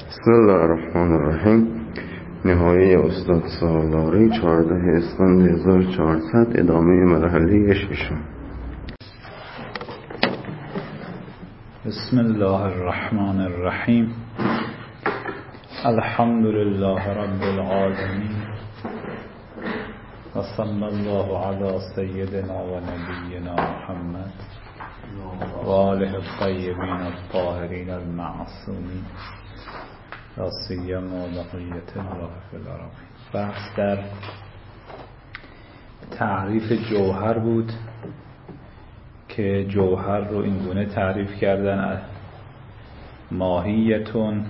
بسم الله الرحمن الرحیم. نهایه استاد سالاری 14 اسفند 1400 ادامه مرحله ششم. بسم الله الرحمن الرحیم. الحمد لله رب العالمین و صلی الله علی سیدنا و نبینا محمد و آله الطیبین الطاهرین المعصومین لا سیما بقیة الله فی الارض. بحث در تعریف جوهر بود که جوهر رو این گونه تعریف کردن: ماهیتون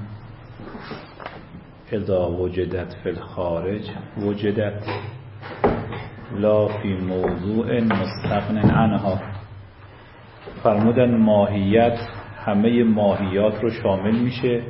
اذا وجدت فی الخارج وجدت لا فی موضوع مستغن عنها. فرمودن ماهیت همه ماهیات رو شامل میشه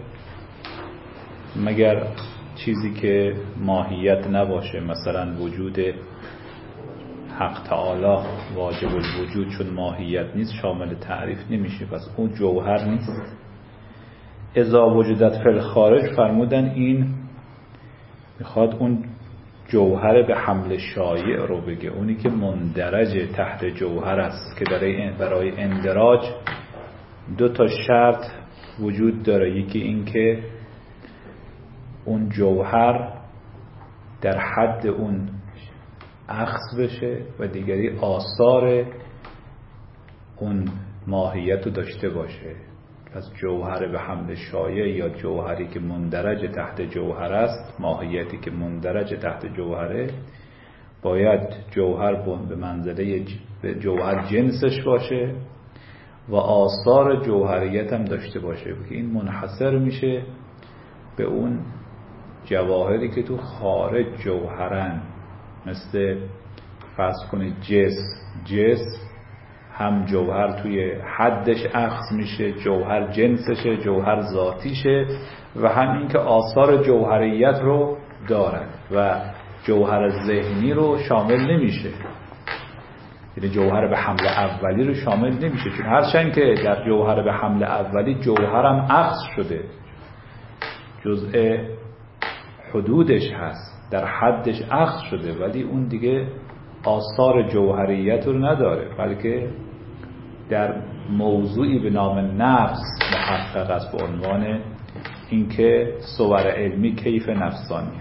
مگر چیزی که ماهیت نباشه، مثلا وجود حق تعالی واجب الوجود چون ماهیت نیست شامل تعریف نمیشه، پس اون جوهر نیست. اذا وجدت فی الخارج فرمودن این میخواد اون جوهر به حمل شایع رو بگه، اونی که مندرج تحت جوهر است که برای اندراج دو تا شرط وجود داره. یکی این که اون جوهر در حد اون اخذ بشه و دیگری آثار اون ماهیت رو داشته باشه. پس جوهر به حمل شایع یا جوهری که مندرج تحت جوهر است، ماهیتی که مندرج تحت جوهره، باید جوهر به منزله جوهر جنسش باشه و آثار جوهریت هم داشته باشه که این منحصر میشه به اون جواهری که تو خارج جوهرن، مثل فرض کنید جسم هم جوهر توی حدش اخذ میشه، جوهر جنسشه، جوهر ذاتیشه، و هم این که آثار جوهریت رو دارن و جوهر ذهنی رو شامل نمیشه، یعنی جوهر به حمل اولی رو شامل نمیشه، چون هرچند که در جوهر به حمل اولی جوهرم اخذ شده، جزء حدودش هست، در حدش اخذ شده، ولی اون دیگه آثار جوهریت رو نداره، بلکه در موضوعی به نام نفس محقق است به عنوان اینکه صور علمی کیف نفسانی.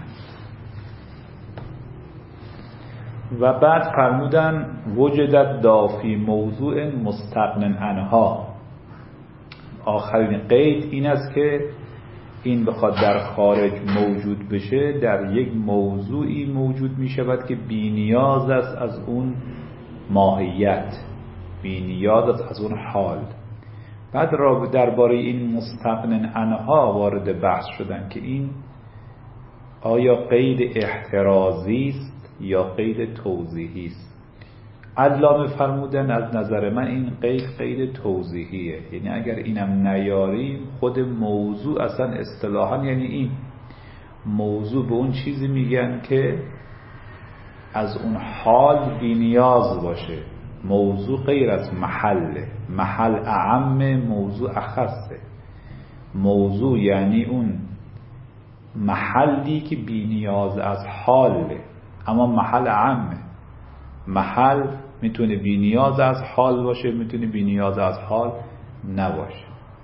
و بعد فرمودن وجدت دافی موضوع مستغن عنها. آخرین قید این است که این بخواد در خارج موجود بشه در یک موضوعی موجود می شود که بی نیاز است از اون ماهیت، بی نیاز است از اون حال. بعد درباره این مستغن عنها وارد بحث شدن که این آیا قید احترازی است یا قید توضیحی است. علامه فرمودن از نظر من این قید توضیحیه، یعنی اگر اینم نیاریم خود موضوع اصلا اصطلاحا، یعنی این موضوع به اون چیزی میگن که از اون حال بی نیاز باشه. موضوع غیر از محل اعم، موضوع اخصه. موضوع یعنی اون محلی که بی نیاز از حاله، اما محل اعمه. محل میتونه بی نیاز از حال باشه، میتونه بی نیاز از حال نباشه.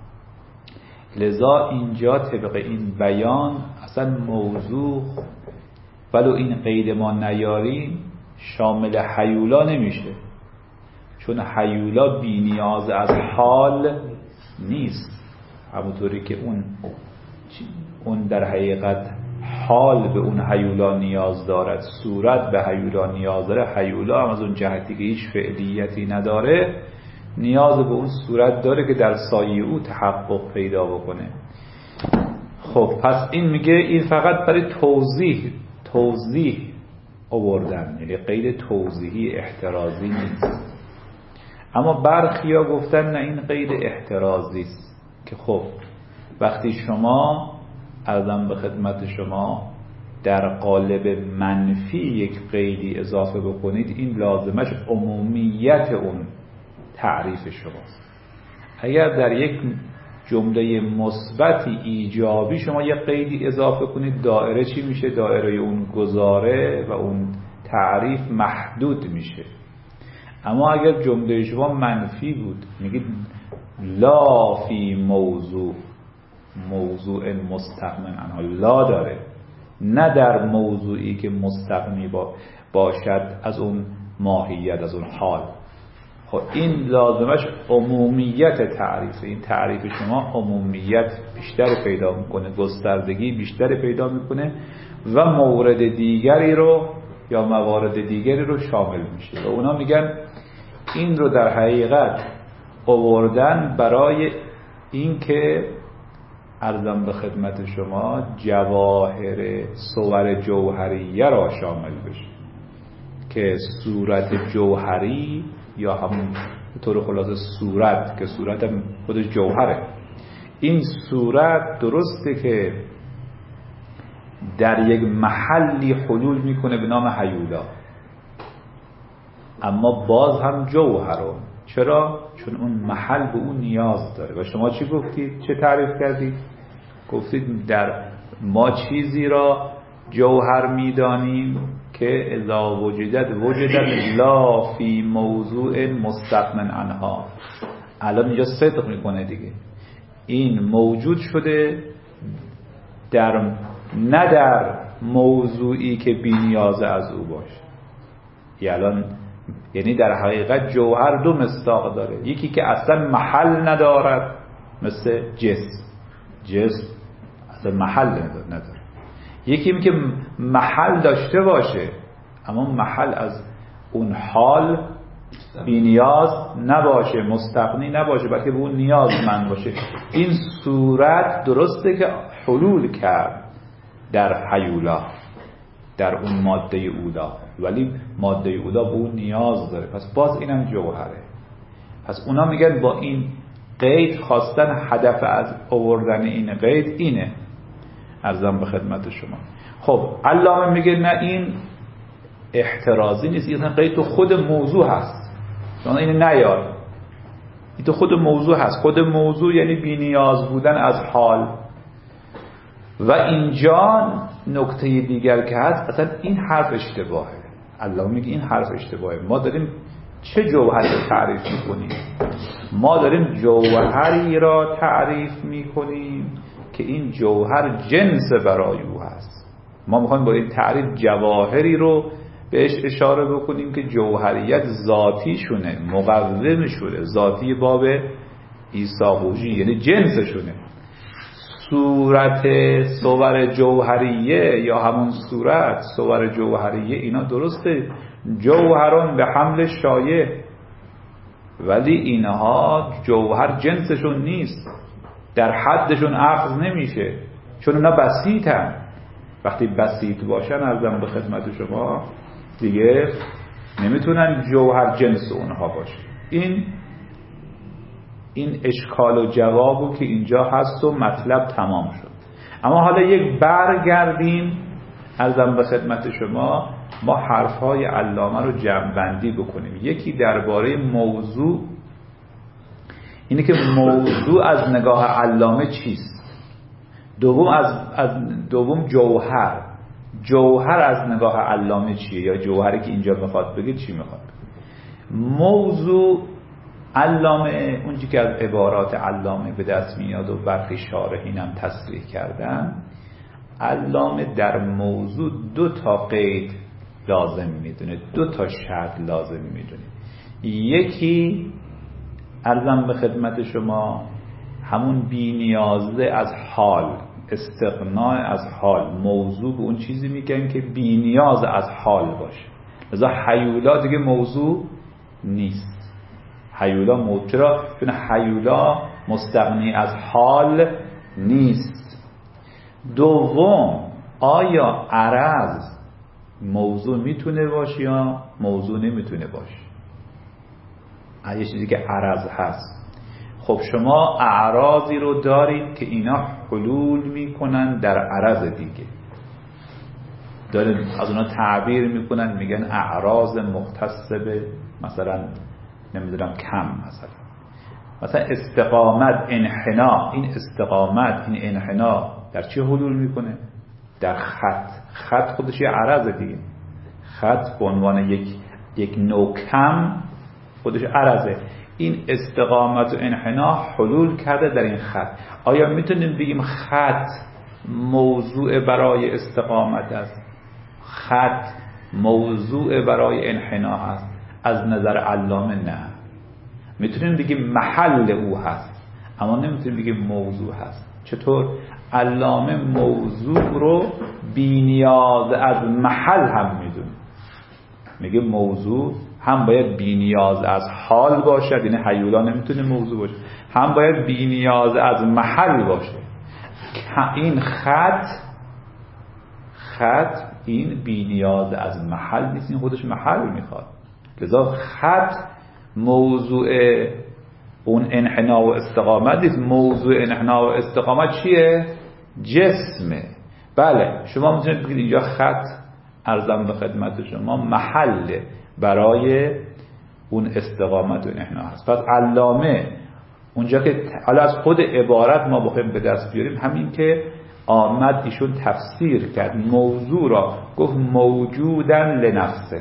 لذا اینجا طبق این بیان اصلا موضوع ولو این قید ما نیاریم شامل هیولا نمیشه، چون هیولا بی نیاز از حال نیست. همونطوری که اون در حقیقت حال به اون هیولا نیاز دارد، صورت به هیولا نیاز داره، هیولا هم از اون جهتی که هیچ فعلیتی نداره نیاز به اون صورت داره که در سایه او تحقق پیدا بکنه. خب پس این میگه این فقط برای توضیح آوردن، یعنی قید توضیحی احترازی نیست. اما برخیا گفتن نه این قید احترازی است، که خب وقتی شما عرضم به خدمت شما در قالب منفی یک قیدی اضافه بکنید، این لازمش عمومیت اون تعریف شماست. اگر در یک جمله مثبتی ایجابی شما یه قیدی اضافه کنید، دایره چی میشه؟ دایره اون گزاره و اون تعریف محدود میشه. اما اگر جمله شما منفی بود، میگید لا فی موضوع مستغنی عنها، لا داره، نه در موضوعی که مستغنی باشد از اون ماهیت، از اون حال. خب این لازمش عمومیت تعریفه. این تعریف شما عمومیت بیشتر پیدا میکنه، گستردگی بیشتر پیدا میکنه و مورد دیگری رو یا موارد دیگری رو شامل میشه و اونا میگن این رو در حقیقت آوردن برای این که عرضم به خدمت شما جواهر صور جوهریه را شامل بشه که صورت جوهری یا همون به طور خلاصه صورت که صورت هم خودش جوهره، این صورت درسته که در یک محلی حلول میکنه به نام هیولا، اما باز هم جوهره. چرا؟ چون اون محل به اون نیاز داره. و شما چی گفتید؟ چه تعریف کردید؟ گفتید در ما چیزی را جوهر میدانیم که اذا وجدت لا فی موضوع مستغن عنها. الان اینجا صدق میکنه دیگه، این موجود شده نه در موضوعی که بی نیاز از او باشه. یعنی در حقیقت جوهر دو مصداق داره، یکی که اصلا محل ندارد مثل جسم اصلا محل نداره، یکی که محل داشته باشه اما محل از اون حال بی نیاز نباشه، مستغنی نباشه، بلکه به اون نیازمند باشه. این صورت درسته که حلول کرد در حیولا، در اون ماده اولا، ولی ماده اولا به اون نیاز داره، پس باز اینم جوهره. پس اونا میگن با این قید خواستن هدف از آوردن این قید اینه. عرضم به خدمت شما. خب علامه میگه نه، این احترازی نیست، این قید تو خود موضوع هست، شما اینو نیار، این تو خود موضوع هست. خود موضوع یعنی بی نیاز بودن از حال. و اینجا نکته دیگر که هست، اصلا این حرف اشتباهه. علامه میگه این حرف اشتباهه. ما داریم چه جوهری رو تعریف میکنیم؟ ما داریم جوهری را تعریف میکنیم که این جوهر جنس برای او هست. ما میخوایم با این تعریف جواهری رو بهش اشاره بکنیم که جوهریت ذاتی شونه، مقوم شده، ذاتی باب ایساقوجی، یعنی جنس شونه. صورت صور جوهریه یا همون صور جوهریه، اینا درسته جوهران به حمل شایع، ولی اینها جوهر جنسشون نیست، در حدشون اخذ نمیشه، چون اونا بسیطن. وقتی بسیط باشن عرضم به خدمت شما دیگه نمیتونن جوهر جنس اونها باشه. این اشکال و جوابو که اینجا هست و مطلب تمام شد. اما حالا یک برگردیم عرضم به خدمت شما، ما حرفهای علامه رو جمع‌بندی بکنیم. یکی درباره موضوع، اینه که موضوع از نگاه علامه چیست. دوم جوهر از نگاه علامه چیه، یا جوهری که اینجا میخواد بگه چی میخواد. موضوع علامه اونجی که از عبارات علامه به دست میاد و برخی شارحین هم تصریح کردن، علامه در موضوع 2 تا قید لازم میدونه، 2 تا شرط لازم میدونه. یکی عرضم به خدمت شما همون بی نیازه از حال، استغناء از حال. موضوع به اون چیزی میگن که بی نیاز از حال باشه. لذا حیولا دیگه موضوع نیست. حیولا موضوع، چرا؟ چون حیولا مستغنی از حال نیست. دوم، آیا عرض موضوع میتونه باشه یا موضوع نمیتونه باشه؟ یه چیزی که عرض هست. خب شما اعراضی رو دارید که اینا حلول میکنن در عرض دیگه، دارید از اونا تعبیر میکنن، میگن اعراض مختص به مثلا نمیدونم کم، مثلا مثلا استقامت، انحنا، این استقامت، این انحنا در چی حلول میکنه؟ در خط. خط خودش یه عرضه دیگه. خط به عنوان یک نوع کم خودش عرضه. این استقامت و انحنا حلول کرده در این خط. آیا میتونیم بگیم خط موضوع برای استقامت است؟ خط موضوع برای انحنا هست؟ از نظر علامه نه. میتونیم بگیم محل او هست، اما نمیتونیم بگیم موضوع هست. چطور؟ علامه موضوع رو بی نیاز از محل هم میدونه. میگه موضوع هم باید بی نیاز از حال باشد، یعنی هیولا نمیتونه موضوع باشه، هم باید بی نیاز از محل باشه. این خط این بی نیاز از محل نیست، این خودش محل میخواد. لذا خط موضوع اون انحنا و استقامت نیست. موضوع انحنا و استقامت چیه؟ جسمه. بله شما میتونید بگید اینجا خط، عرضم به خدمت شما، محل برای اون استقامت و انحنا هست. پس علامه اونجا که حالا از خود عبارت ما بخوایم به دست بیاریم، همین که آمد ایشون تفسیر کرد موضوع را، گفت موجودن لنفسه.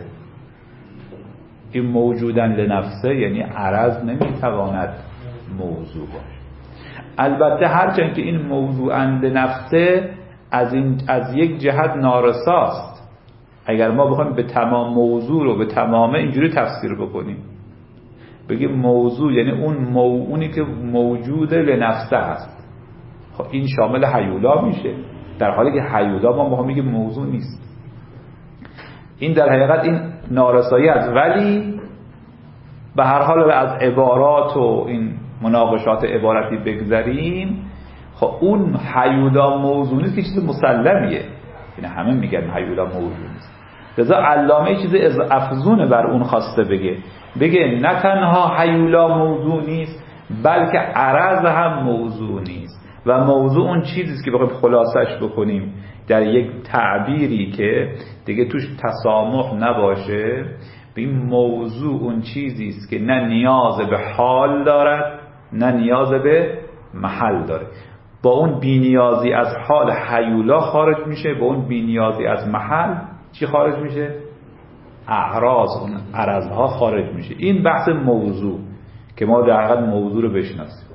این موجودن لنفسه یعنی عرض نمیتواند موضوع باشه. البته هرچند که این موضوعا لنفسه از یک جهت نارساست. اگر ما بخوایم به تمام موضوع رو به تمامه اینجوری تفسیر بکنیم، بگیم موضوع یعنی اونی که موجود لنفسه هست، خب این شامل هیولا میشه، در حالی که هیولا ما میگیم موضوع نیست. این در حقیقت این نارسایی است. ولی به هر حال از عبارات و این مناقشات عبارتی بگذریم، خب اون هیولا موضوع نیست که چیز مسلمیه. این همه میگن هیولا موضوع نیست. لذا علامه چیز افزونه بر اون خواسته بگه نه تنها هیولا موضوع نیست، بلکه عرض هم موضوع نیست. و موضوع اون چیزیست که بخوایم خلاصش بکنیم در یک تعبیری که دیگه توش تسامح نباشه، این موضوع اون چیزیست که نه نیاز به حال دارد نه نیاز به محل داره. با اون بی‌نیازی از حال هیولا خارج میشه، با اون بی‌نیازی از محل چی خارج میشه؟ اعراض، اون عرضها خارج میشه. این بحث موضوع که ما در حقیقت موضوع رو بشناسیم.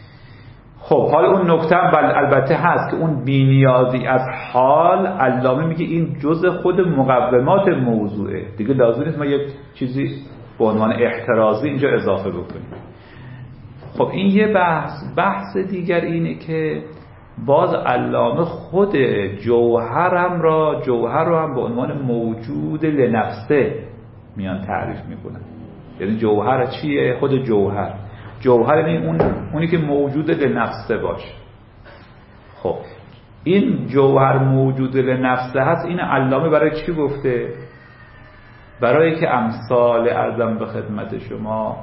خب حالا اون نکته البته هست که اون بی‌نیازی از حال، علامه میگه این جزء خود مقومات موضوعه دیگه، لازم نیست ما یک چیزی به عنوان احترازی اینجا اضافه بکنیم. خب این یه بحث دیگر اینه که باز علامه خود جوهر رو هم به عنوان موجود لنفسه میان تعریف میکنن. یعنی جوهر چیه؟ خود جوهر یعنی اونی که موجود لنفسه باشه. خب این جوهر موجود لنفسه هست. این علامه برای چی گفته؟ برای که امثال ارزم به خدمت شما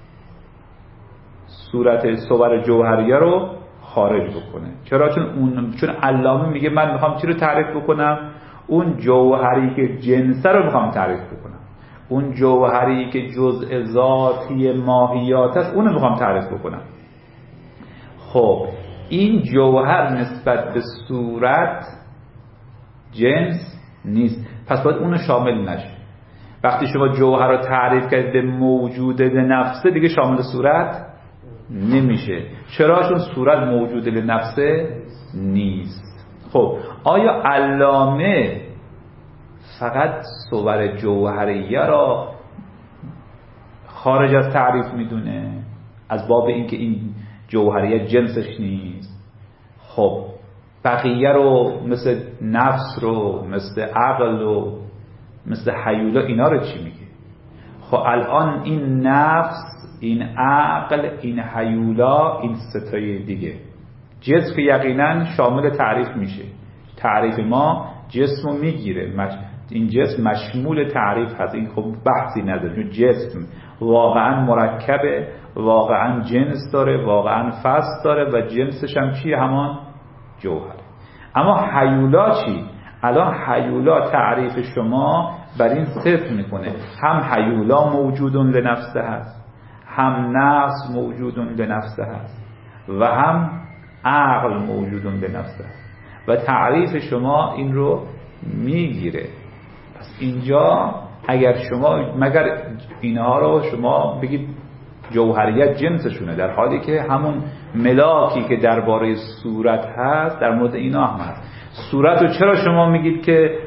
صور جوهریه رو خارج بکنه. چرا؟ چون علامه میگه من میخوام چی رو تعریف بکنم؟ اون جوهری که جنسه رو میخوام تعریف بکنم، اون جوهری که جزء ذاتی ماهیات است اون رو میخوام تعریف بکنم. خب این جوهر نسبت به صورت جنس نیست، پس باید اون شامل نشه. وقتی شما جوهر رو تعریف کردید به موجود لنفسه، دیگه شامل صورت نمیشه. چرا؟ چون صورت موجود لنفسه نیست. خب آیا علامه فقط صور جوهریه را خارج از تعریف میدونه از باب اینکه این جوهریه جنسش نیست؟ خب بقیه رو مثل نفس رو، مثل عقل رو، مثل هیولا، اینا رو چی میگه؟ خب الان این نفس، این عقل، این هیولا، این ستای دیگه جسم که یقینا شامل تعریف میشه. تعریف ما جسم رو میگیره، این جسم مشمول تعریف هست. این خب بحثی نداره، چون جسم واقعا مرکبه، واقعا جنس داره، واقعا فصل داره و جنسش هم چیه؟ همان جوهر. اما هیولا چی؟ الان هیولا تعریف شما بر این صفر میکنه، هم هیولا موجودون لنفسه هست، هم نفس موجودون به نفسه هست و هم عقل موجودون به نفسه هست و تعریف شما این رو میگیره. پس اینجا اگر شما مگر اینها رو شما بگید جوهریت جنسشونه، در حالی که همون ملاکی که درباره صورت هست در مورد اینا هم هست. صورت رو چرا شما میگید که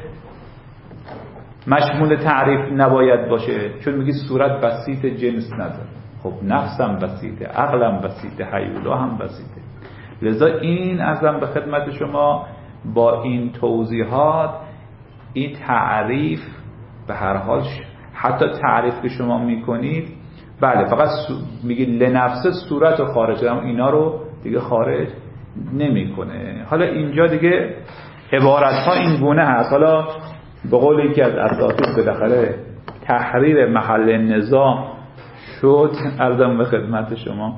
مشمول تعریف نباید باشه؟ چون میگید صورت بسیط جنس نداره. خب نفسم بسیطه، عقلم بسیطه، هیولا هم بسیطه. لذا این ازم به خدمت شما با این توضیحات این تعریف به هر حال حتی تعریف که شما میکنید بله فقط میگید لنفسه صورت رو خارج، اما اینا رو دیگه خارج نمیکنه. حالا اینجا دیگه عبارت ها این گونه هست. حالا به قول یکی از اساتید بالاخره تحریر محل نظام شد عرضم به خدمت شما.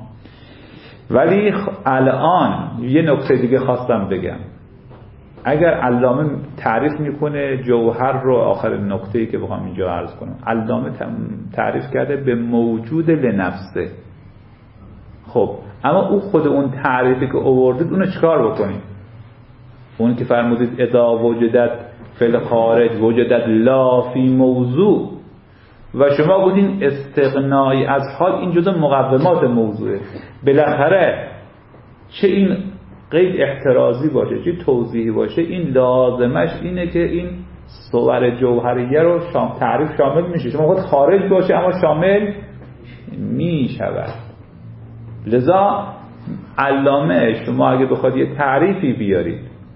ولی الان یه نکته دیگه خواستم بگم. اگر علامه تعریف میکنه جوهر رو، آخر نکته‌ای که بخوام اینجا عرض کنم، علامه تعریف کرده به موجود لنفسه. خب اما او خود اون تعریفی که آوردید اونو چیکار بکنیم؟ اون که فرمودید اذا وجدت فی الخارج وجدت لا فی موضوع و شما گفتین استغنای از حال این جزء مقومات موضوعه. بالاخره چه این قید احترازی باشه چه توضیحی باشه، این لازمش اینه که این صور جوهریه رو تعریف شامل میشه. شما خود خارج باشه اما شامل میشود. لذا علامه شما اگه بخواد یه تعریفی بیارید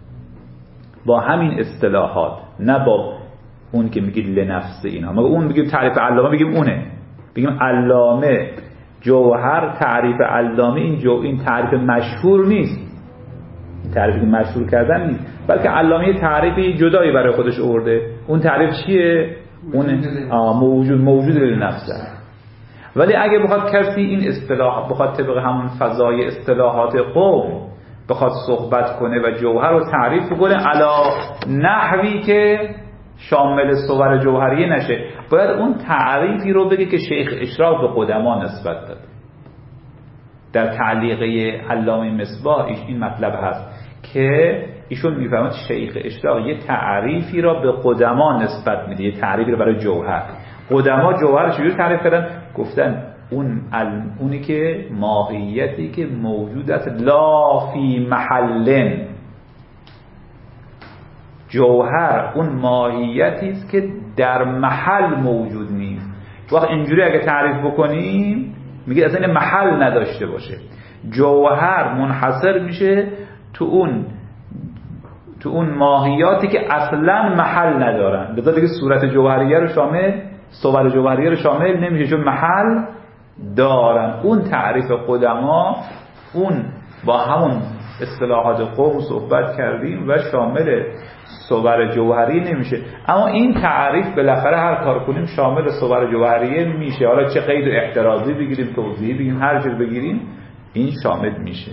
با همین اصطلاحات، نه با اون که میگید لنفس اینا، ما اون میگیم تعریف علامه بگیم اونه، بگیم علامه جوهر تعریف علامه این تعریف مشهور نیست، تعریفی که مشهور کردن نیست، بلکه علامه تعریفی جدایی برای خودش آورده. اون تعریف چیه؟ اون موجود لنفسه. ولی اگه بخواد کسی این اصطلاح بخواد طبق همون فضای اصطلاحات قوم بخواد صحبت کنه و جوهر رو تعریف کنه علا نحوی که شامل صور جوهریه نشه، باید اون تعریفی رو بگه که شیخ اشراق به قدما نسبت داد. در تعلیقه علامه مصباح این مطلب هست که ایشون میفهمد شیخ اشراق یه تعریفی را به قدما نسبت میده، یه تعریفی رو برای جوهر. قدما جوهر چجوری تعریف کردن؟ گفتن اونی که ماهیتی که موجود است لا فی محلن. جوهر اون ماهیتی است که در محل موجود نیست. وقت اینجوری اگه تعریف بکنیم میگه اصلا محل نداشته باشه. جوهر منحصر میشه تو اون ماهیاتی که اصلا محل ندارن. لذا دیگه صورت جوهریه رو شامل، صور جوهریه رو شامل نمیشه چون محل دارن. اون تعریف قدما اون با همون اصطلاحات قوم صحبت کردیم و شامل صور جوهری نمیشه. اما این تعریف بالاخره هر کار کنیم شامل صور جوهریه میشه. حالا چه قید احترازی بگیریم، توضیحی بگیریم، هر چیز بگیریم این شامل میشه.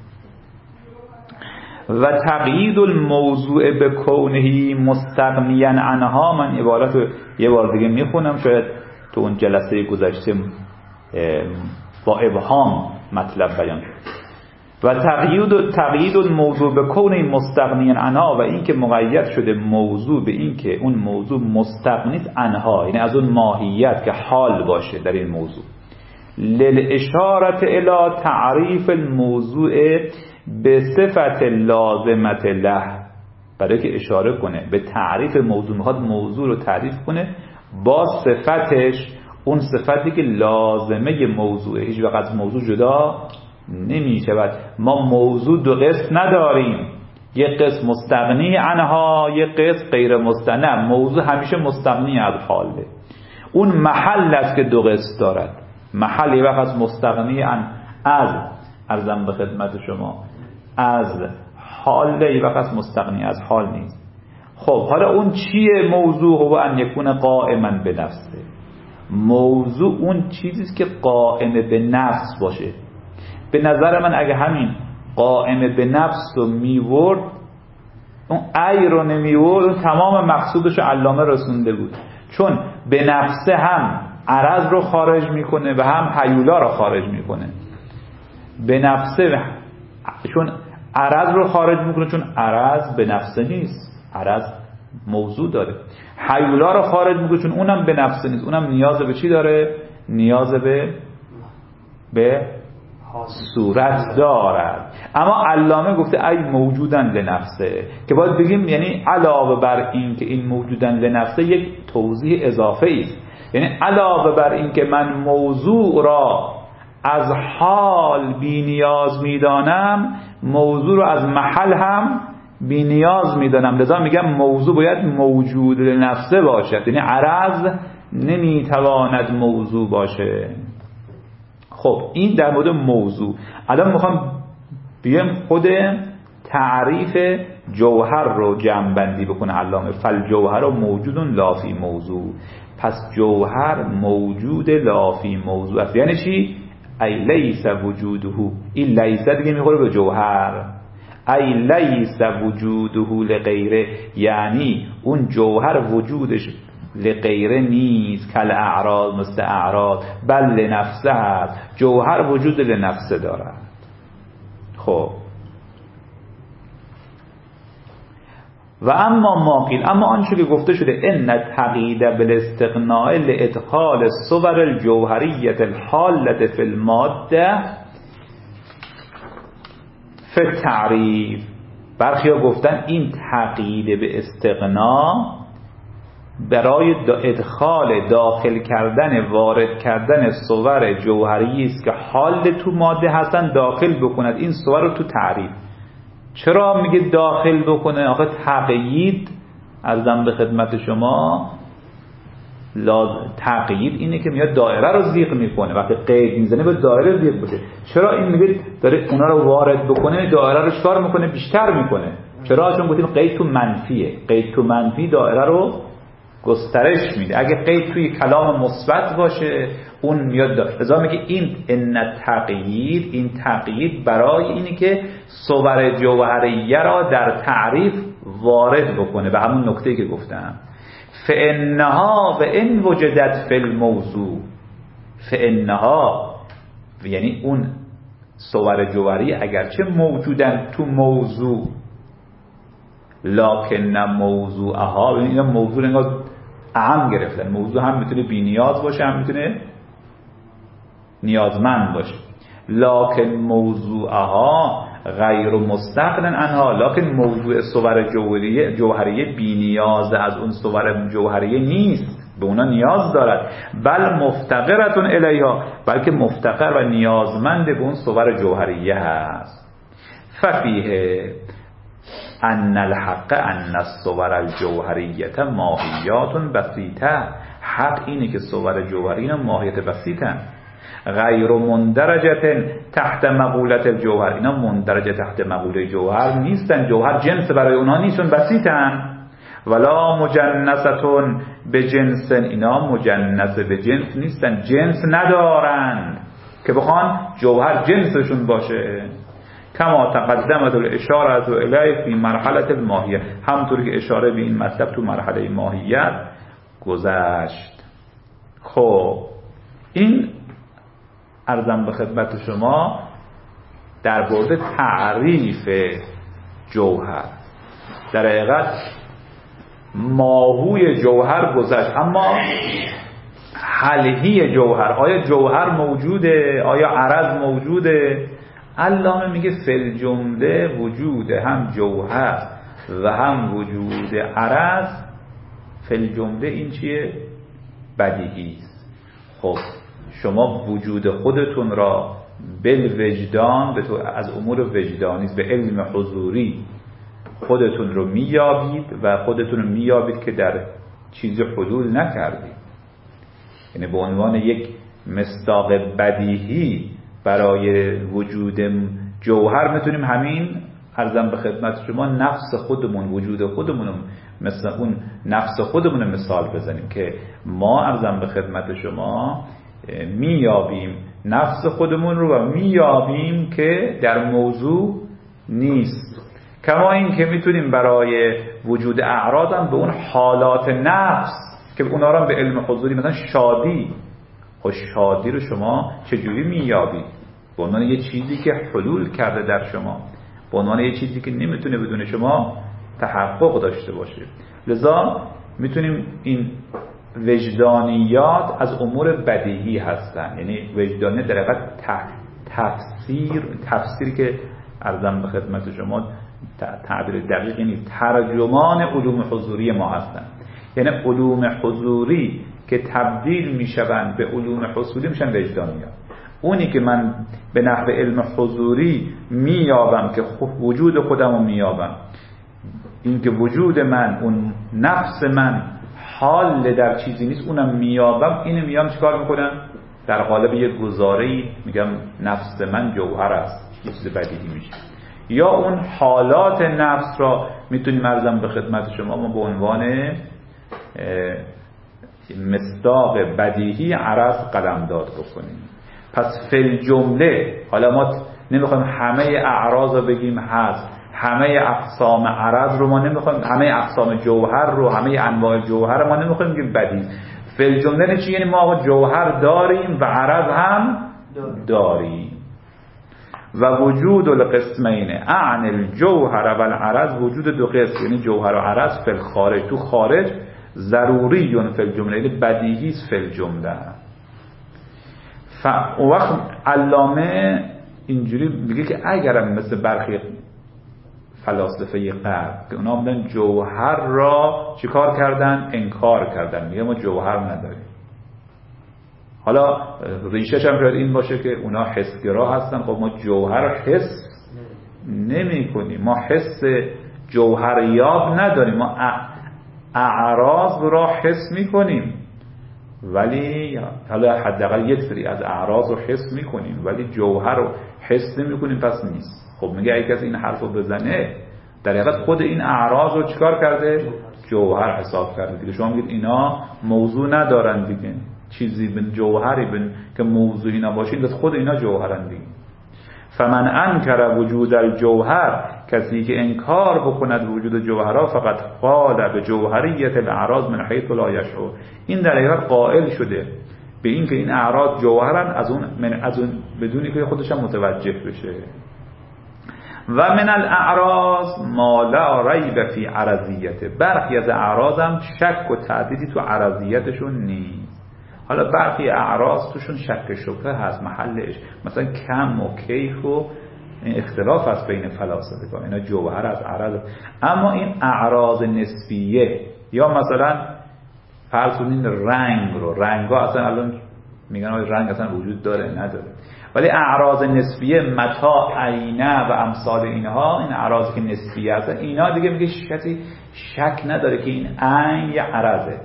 و تقیید الموضوع به کونه مستغنیا عنها، من عبارت رو یه بار دیگه میخونم، شاید تو اون جلسه گذشته با ابهام مطلب بیان شد. و تقیید الموضوع به کونه مستغنیا عنها، و این که مقید شده موضوع به این که اون موضوع مستغنی عنها، یعنی از اون ماهیت که حال باشه در این موضوع. للاشارت الی تعریف الموضوع به صفت لازمت له، برای که اشاره کنه به تعریف موضوع، میخواد موضوع رو تعریف کنه با صفتش، اون صفتی که لازمه موضوعه. هیچ وقت از موضوع جدا نمی شود. ما موضوع دو قسم نداریم، یک قسم مستغنی عنها، یک قسم غیر مستغنی. موضوع همیشه مستغنی از حاله. اون محل است که دو قسم دارد. محل یک وقت از مستغنی از ارزم به خدمت شما از حال، یک وقت از مستغنی از حال نیست. خب حالا اون چیه موضوع؟ هو ان یکون قائما به نفسه. موضوع اون چیزیست که قائم به نفس باشه. به نظر من اگه همین قائم به نفس رو میورد، اون ای رو نمیورد، تمام مقصودش علامه رسونده بود. چون به نفسه هم عرض رو خارج میکنه و هم هیولا رو خارج میکنه. به نفسه، چون عرض رو خارج میکنه، چون عرض به نفسه نیست، عرض موضوع داره. هیولا رو خارج میکنه چون اونم به نفسه نیست، اونم نیاز به چی داره؟ نیاز به صورت دارد. اما علامه گفته ای موجودن لنفسه، که باید بگیم یعنی علاوه بر این که این موجودن لنفسه یک توضیح اضافه است، یعنی علاوه بر این که من موضوع را از حال بی نیاز میدانم، موضوع را از محل هم بی نیاز میدانم. لذا میگم موضوع باید موجود لنفسه باشد، یعنی عرض نمیتواند موضوع باشه. خب این در مورد موضوع. الان میخوام بیم خود تعریف جوهر رو جمع‌بندی بکنه علامه. فالجوهر موجود لا فی موضوع. پس جوهر موجود لا فی موضوع است. یعنی چی؟ ای لیس وجوده. این لیس دیگه میخوره به جوهر. ای لیس وجوده لغیره، یعنی اون جوهر وجودش لغیره نیست، کل اعراض، مثل اعراض، بل لنفسه هست. جوهر وجود لنفسه دارد. خب و اما ما قیل، اما آنچه که گفته شده ان تقیید بالاستغناء لادخال صور الجوهریه الحاله فی الماده فی التعریف. برخیا گفتن این تقیید به استغنا برای ادخال، داخل کردن، وارد کردن صور جوهری است که حال تو ماده هستن، داخل بکند این صور رو تو تعریف. چرا میگه داخل بکنه؟ آخه تقیید ارزم به خدمت شما، تقیید اینه که میاد دایره رو ضیق میکنه. وقتی قید میزنه به دایره ضیق بشه. چرا این میگه داره اونا رو وارد بکنه؟ دایره رو چکار میکنه؟ بیشتر میکنه. چرا؟ چون گفتیم قید تو منفیه. قید تو منفی دایره رو گسترش میده. اگه قید توی کلام مثبت باشه اون میاد لذا میگه این ان تقیید، این تقیید برای اینی که صور جوهریه را در تعریف وارد بکنه به همون نکته‌ای که گفتم. فانها و ان وجدت فی الموضوع، فانها یعنی اون صور جوهری اگرچه موجودن تو موضوع، لکن موضوعها، این موضوع انگار اهم گرفتن. موضوع هم میتونه بی نیاز باشه، هم میتونه نیازمند باشه. لکن موضوعها غیر مستغن عنها، لکن موضوع صور جوهریه بی نیاز از اون صور جوهریه نیست، به اونا نیاز دارد. بل مفتقرتون الیها، بلکه مفتقر و نیازمند به اون صور جوهریه هست. ففیه ان الحق ان الصور الجوهریه ماهیات بسیطه. حق اینه که صور جوهریه ماهیت بسیطه، غیر مندرجه تحت مقولت الجوهر. اینا مندرجه تحت مقوله جوهر نیستن، جوهر جنس برای اونها نیستن، بسیطن. ولا مجنستون به جنس، اینا مجنس به جنس نیستن، جنس ندارن که بخوان جوهر جنسشون باشه. کما تقدمت الاشاره الیه فی مرحله الماهیه، همونطوری که اشاره به این مطلب تو مرحله ماهیت گذشت. خب این عرضم به خدمت شما در مورد تعریف جوهر. در حقیقت ماهوی جوهر گذشت، اما حلهی جوهر، آیا جوهر موجوده؟ آیا عرض موجوده؟ علامه میگه فل جمله وجود هم جوهر و هم وجود عرض فل جمله این چیه؟ بدیهی است. خب شما وجود خودتون را بالوجدان، به تو از امور وجدانی به علم حضوری خودتون رو میابید و خودتون رو میابید که در چیزی حلول نکردید. یعنی به عنوان یک مصداق بدیهی برای وجود جوهر میتونیم همین عرضم به خدمت شما نفس خودمون، وجود خودمون مثل اون نفس خودمون مثال بزنیم که ما عرضم به خدمت شما میابیم نفس خودمون رو و میابیم که در موضوع نیست. کما این که میتونیم برای وجود اعراض هم به اون حالات نفس که اونا رو به علم حضوری مثلا شادی خب شادی رو شما چجوری مییابید؟ به عنوان یه چیزی که حلول کرده در شما، به عنوان یه چیزی که نمیتونه بدون شما تحقق داشته باشه. لذا میتونیم این وجدانیات از امور بدیهی هستن، یعنی وجدانی در حقیقت تفسیری که عرضم به خدمت شما تعبیر دقیق نیست، ترجمان علوم حضوری ما هستن. یعنی علوم حضوری که تبدیل میشوند به علوم حصولی میشن وجدانیات. اونی که من به نحو علم حضوری مییابم که وجود خودم رو مییابم، این که وجود من، اون نفس من حال در چیزی نیست، اونم مییابم، اینو میام چیکار میکنم؟ در قالب یک گزاره‌ای میگم نفس من جوهر است، یه چیز بدیهی میشه. یا اون حالات نفس را میتونیم عرضم به خدمت شما ما به عنوان مصداق بدیهی عرض قلمداد بکنیم. پس فل جمله، حالا ما نمیخوایم همه اعراض رو بگیم هست، همه اقسام عرض رو ما نمیخوایم، همه اقسام جوهر رو، همه انواع جوهر رو ما نمیخوایم بگیم بدیهی. فل جمله چی؟ یعنی ما جوهر داریم و عرض هم داریم. و وجود القسمین اعن الجوهر و العرض، وجود دو قسم یعنی جوهر و عرض فل خارج، تو خارج ضروری فل جمله، یعنی بدیهی است فل جمله. وقت علامه اینجوری میگه که اگرم مثل برخی فلاسفه غرب که اونا بودن جوهر را چیکار کردن؟ انکار کردن، میگه ما جوهر نداریم. حالا ریشش هم شاید این باشه که اونا حسگرا هستن. خب ما جوهر رو حس نمی کنیم، ما حس جوهریاب نداریم، ما اعراض را حس می کنیم، ولی حالا حداقل یک سری از اعراض رو حس می کنیم ولی جوهر رو حس نمی کنیم، پس نیست. خب میگه اگه کسی این حرف رو بزنه در حقیقت خود این اعراض رو چیکار کرده؟ جوهر حساب کرده دیگه. شما میگید اینا موضوع ندارن دیگه، چیزی بن جوهری بن که موضوعی نباشه، بس خود اینا جوهرن دیگه. فمن انکر وجود الجوهر، کسی که انکار بکند وجود جوهرها، فقط قال به جوهریت الاعراض من حیث لا یشعر، این در حقیقت قائل شده به این که این اعراض جوهرن از اون بدونی که خودش هم متوجه بشه. و من الاعراض ما لا ریب فی عرضیته، برخی از اعراض هم شک و تردیدی تو عرضیتشون نیست. حالا برخی اعراض توشون شک شبهه هست، محلش مثلا کم و کیف و اختلاف هست بین فلاسفه، اینا جوهر از عرض. اما این اعراض نسبیه، یا مثلا فرض کنین رنگ ها اصلا الان میگن رنگ اصلا وجود داره نداره، ولی اعراض نسبیه متا عینه و امثال اینها، این اعراضی که نسبیه هست، اینا دیگه میگه کسی شک نداره که این عین یه عرضه.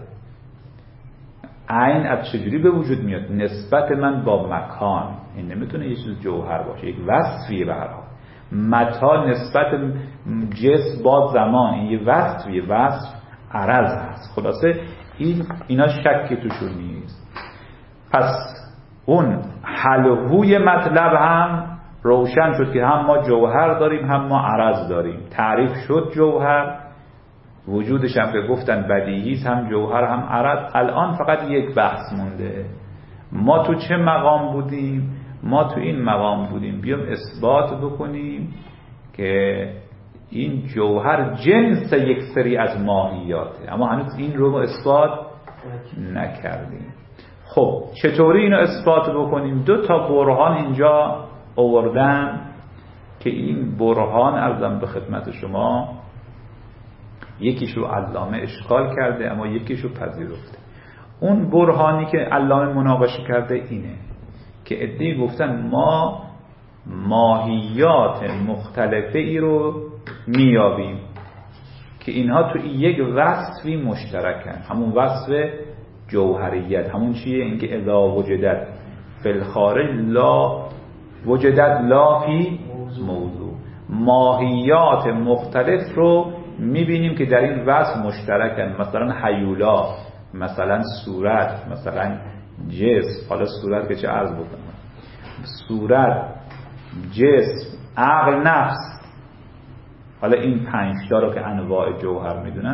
عین از چجوری به وجود میاد؟ نسبت من با مکان، این نمیتونه یه چیز جوهر باشه، یک وصفیه به هر حال. متا نسبت جسم با زمان، این یه وصفیه، وصف عرض هست. خلاصه اینا شکی توشون نیست. پس اون حلوی مطلب هم روشن شد که هم ما جوهر داریم هم ما عرض داریم. تعریف شد جوهر، وجودش هم که گفتن بدیهیست، هم جوهر هم عرض. الان فقط یک بحث مونده، ما تو چه مقام بودیم؟ ما تو این مقام بودیم بیام اثبات بکنیم که این جوهر جنس یک سری از ماهیاته، اما هنوز این رو اثبات نکردیم. خب چطوری اینو اثبات بکنیم؟ 2 تا برهان اینجا آوردن که این برهان عرضم به خدمت شما یکیش رو علامه اشکال کرده اما یکیش رو پذیرفته. اون برهانی که علامه مناقشه کرده اینه که عده‌ای گفتن ما ماهیات مختلفه ای رو میابیم که اینها تو یک وصفی مشترکن، همون وصف جوهریت. همون چیه؟ اینکه اذا وجدت فی الخارج لا وجدت لا فی موضوع. ماهیات مختلف رو میبینیم که در این وصف مشترکن، مثلا هیولا، مثلا صورت، مثلا جسم. حالا صورت که چه عرض بکنم، صورت، جسم، عقل، نفس. حالا این 5 تا رو که انواع جوهر میدونن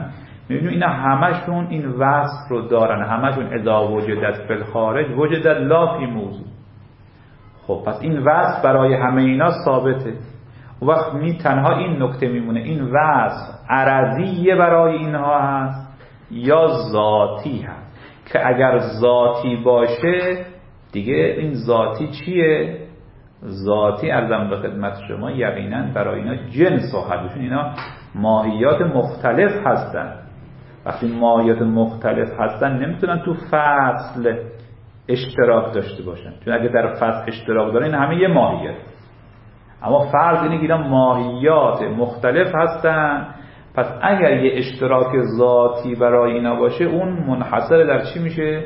می‌بینیم اینا همشون این وصف رو دارن، همشون اذا وجدت فی الخارج وجدت لا فی موضوع. خب پس این وصف برای همه اینا ثابته. اون وقت تنها این نکته میمونه این وصف عرضی برای اینها هست یا ذاتی هست، که اگر ذاتی باشه دیگه این ذاتی چیه؟ ذاتی عرضم به خدمت شما یقینا برای اینا جنس و حدشون اینا ماهیات مختلف هستن. وقتی ماهیات مختلف هستن نمیتونن تو فصل اشتراک داشته باشن، چون اگه در فصل اشتراک دارن این همه یه ماهیت. اما فرض اینه که اینا ماهیات مختلف هستن، پس اگر یه اشتراک ذاتی برای اینا باشه اون منحصر در چی میشه؟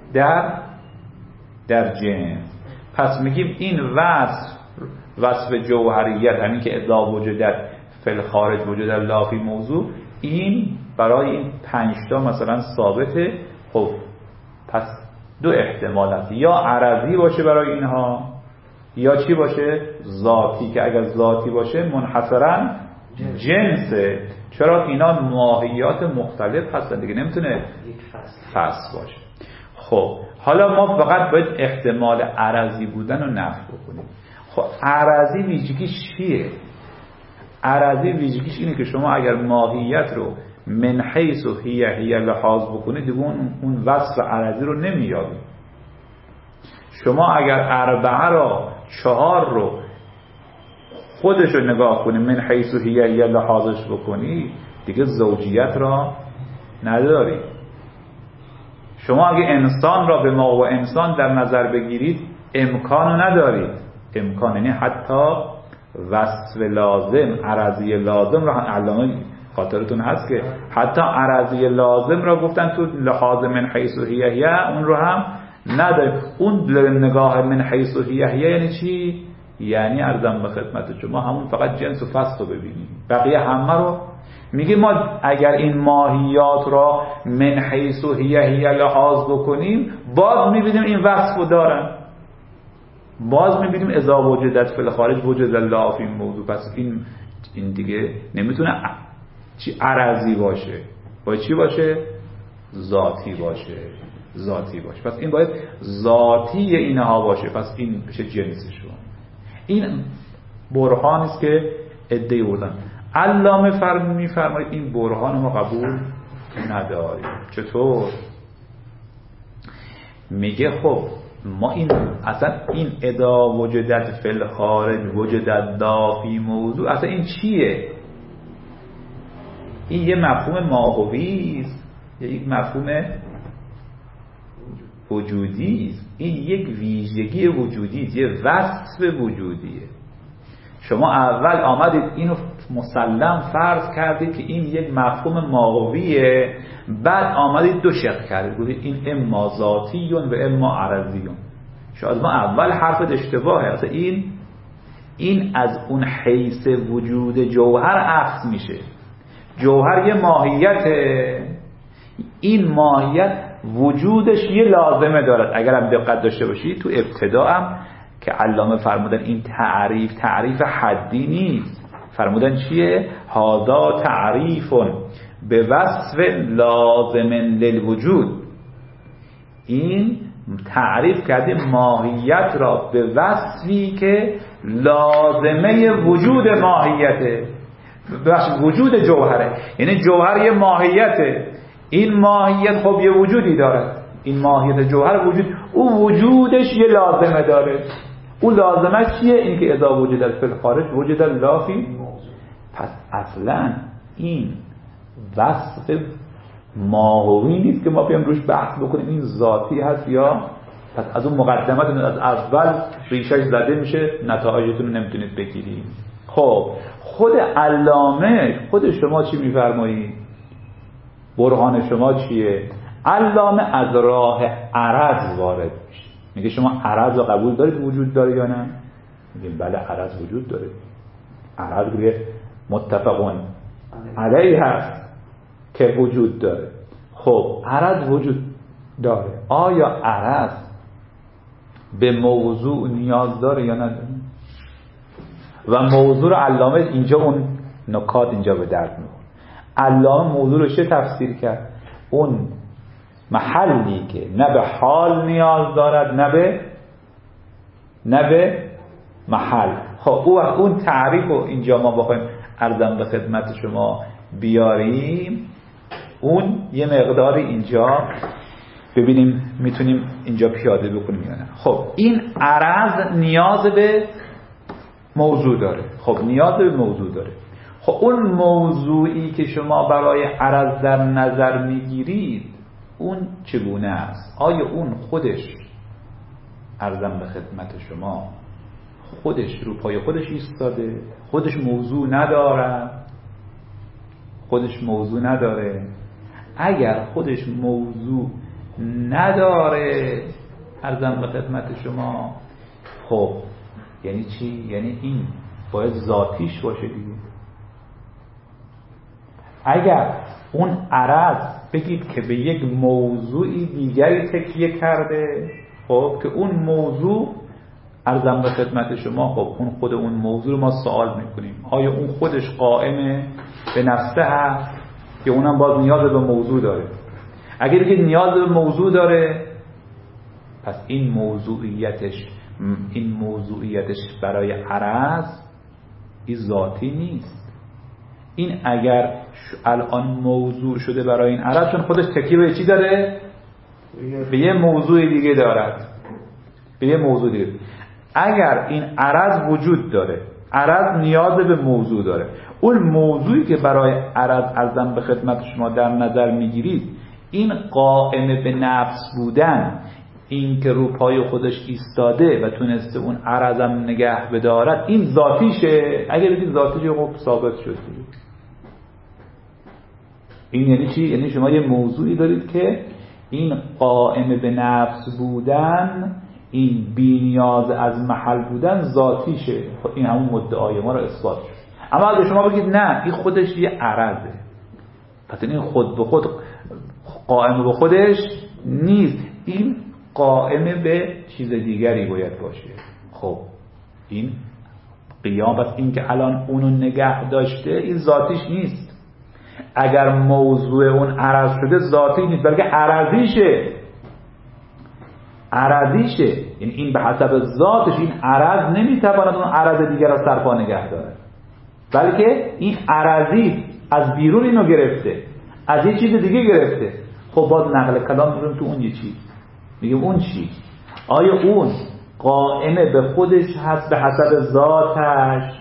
در جنس. پس میگیم این وصف جوهریت، همین که اذا وجدت فی الخارج وجدت لا فی موضوع، این برای این 5 تا مثلا ثابته. خب پس 2 احتمال هست، یا عرضی باشه برای اینها یا چی باشه؟ ذاتی، که اگر ذاتی باشه منحصرا جنسه. چرا؟ اینا ماهیات مختلف هستن دیگه، نمیتونه فصل باشه. خب حالا ما فقط باید احتمال عرضی بودن رو نفی بکنیم. خب عرضی ویژگیش چیه؟ عرضی ویژگیش اینه که شما اگر ماهیت رو من حیث و هی لحاظ بکنید دیگه اون وصف عرضی رو نمیابید. شما اگر 4 رو 4 رو خودش رو نگاه کنید من حیث و هی لحاظش بکنید دیگه زوجیت را ندارید. شما اگه انسان را به ما و انسان در نظر بگیرید امکانو ندارید. امکان یعنی حتی وصف لازم، عرضی لازم را علامه خاطرتون هست که حتی عرضی لازم را گفتن تو لحاظ من حیث و هی اون رو هم نداریم. اون نگاه من حیث و هی یعنی چی؟ یعنی عرضم به خدمت شما همون فقط جنس و فصل رو ببینیم، بقیه همه رو میگه ما اگر این ماهیات را من حیث و هی لحاظ بکنیم باز میبینیم این وصف رو دارن، باز میبینیم اذا وجدت فی الخارج وجدت لا فی موضوع. پس این دیگه نمیتونه چی عرضی باشه، باید چی باشه؟ ذاتی باشه. پس این باید ذاتی اینها باشه، پس این بشه جنسشون. این برهانی است که ادعی بردن. علامه میفرمایید این برهان ما قبول نداریم. چطور؟ میگه خب ما اصلا این اذا وجدت فی الخارج وجدت لا فی موضوع اصلا این چیه؟ این یه مفهوم ماهوی است، یک مفهوم وجودی است، این یک ویژگی وجودی است، یه وصف وجودیه. شما اول آمدید اینو مسلم فرض کردید که این یک مفهوم ماهویه، بعد آمدید 2 شق کردید، گفتید این اما ذاتیون و اما عرضیون. شاید ما اول حرفت اشتباهه. اصلا این از اون حیث وجود جوهر اخذ میشه. جوهر یه ماهیته، این ماهیت وجودش یه لازمه دارد. اگر هم دقت داشته باشید تو ابتدا هم که علامه فرمودن این تعریف حدی نیست، فرمودن چیه؟ هذا تعریف به وصف لازم للوجود. این تعریف کرده ماهیت را به وصفی که لازمه وجود ماهیته، وجود جوهره. یعنی جوهر یه ماهیته، این ماهیت خب یه وجودی داره، این ماهیت جوهر وجود، او وجودش یه لازمه داره. او لازمه چیه؟ این که اذا وجدت فی الخارج وجدت لا فی موضوع. پس اصلا این وصف ماهوی نیست که ما بیام روش بحث بکنیم این ذاتی هست یا. پس از اون مقدمات از اول ریشش زده میشه، نتایجتون رو نمیتونید بگیرید. خب خود علامه، خود شما چی میفرمایید؟ برهان شما چیه؟ علامه از راه عرض وارد میشه، میگه شما عرض رو قبول دارید وجود داره یا نه؟ میگیم بله عرض وجود داره. عرض روی متفقون علیه هست که وجود داره. خب عرض وجود داره، آیا عرض به موضوع نیاز داره یا نداره؟ و موضوع علامه اینجا اون نکات اینجا به درد میخوره. علامه موضوع رو چه تفسیر کرد؟ اون محلی که نه به حال نیاز دارد نه به محل. خب اون تعریف رو اینجا ما بخوایم عرضم به خدمت شما بیاریم، اون یه مقداری اینجا ببینیم میتونیم اینجا پیاده بکنیم یا نه. خب این عرض نیاز به موضوع داره. خب نیاز به موضوع داره. خب اون موضوعی که شما برای عرض در نظر میگیرید اون چگونه است؟ آیا اون خودش عرضم به خدمت شما خودش رو پای خودش ایستاده؟ خودش موضوع نداره؟ خودش موضوع نداره؟ اگر خودش موضوع نداره عرضم به خدمت شما، خب یعنی چی؟ یعنی این باید ذاتیش باشه دیگه. اگر اون عرض بگید که به یک موضوعی دیگری تکیه کرده، خب که اون موضوع عرضم به خدمت شما، خب اون خود اون موضوع رو ما سوال میکنیم آیا اون خودش قائم به نفسه هست که اونم باز نیاز به موضوع داره؟ اگر بگید نیاز به موضوع داره، پس این موضوعیتش برای عرض این ذاتی نیست. این اگر الان موضوع شده برای این عرض، چون خودش تکیه به چی داره؟ به یه موضوع دیگه دارد، به یه موضوع دیگه. اگر این عرض وجود داره، عرض نیاز به موضوع داره، اون موضوعی که برای عرضم به خدمت شما در نظر میگیرید، این قائم به نفس بودن، این که رو پای خودش ایستاده و تونسته اون عرضم نگه بدارد، این ذاتیشه. اگر بگید ذاتیشه، خب ثابت شد. این یعنی چی؟ یعنی شما یه موضوعی دارید که این قائم به نفس بودن، این بی نیاز از محل بودن ذاتیشه. خب این همون مدعای ما رو اثبات شد. اما اگه شما بگید نه این خودش یه عرضه، پس این خود به خود قائم به خودش نیست، این قائم به چیز دیگری باید باشه. خب این قیام، پس این که الان اونو نگه داشته این ذاتیش نیست. اگر موضوع اون عرض شده ذاتی نیست، بلکه عرضیشه. یعنی این به حسب ذاتش، این عرض نمیتواند اون عرض دیگر را سرپا نگه داره، بلکه این عرضی از بیرون اینو گرفته، از یه چیز دیگه گرفته. خب باز نقل کلام میگیم تو اون یه چیز، میگیم اون چی؟ آیا اون قائم به خودش هست به حسب ذاتش؟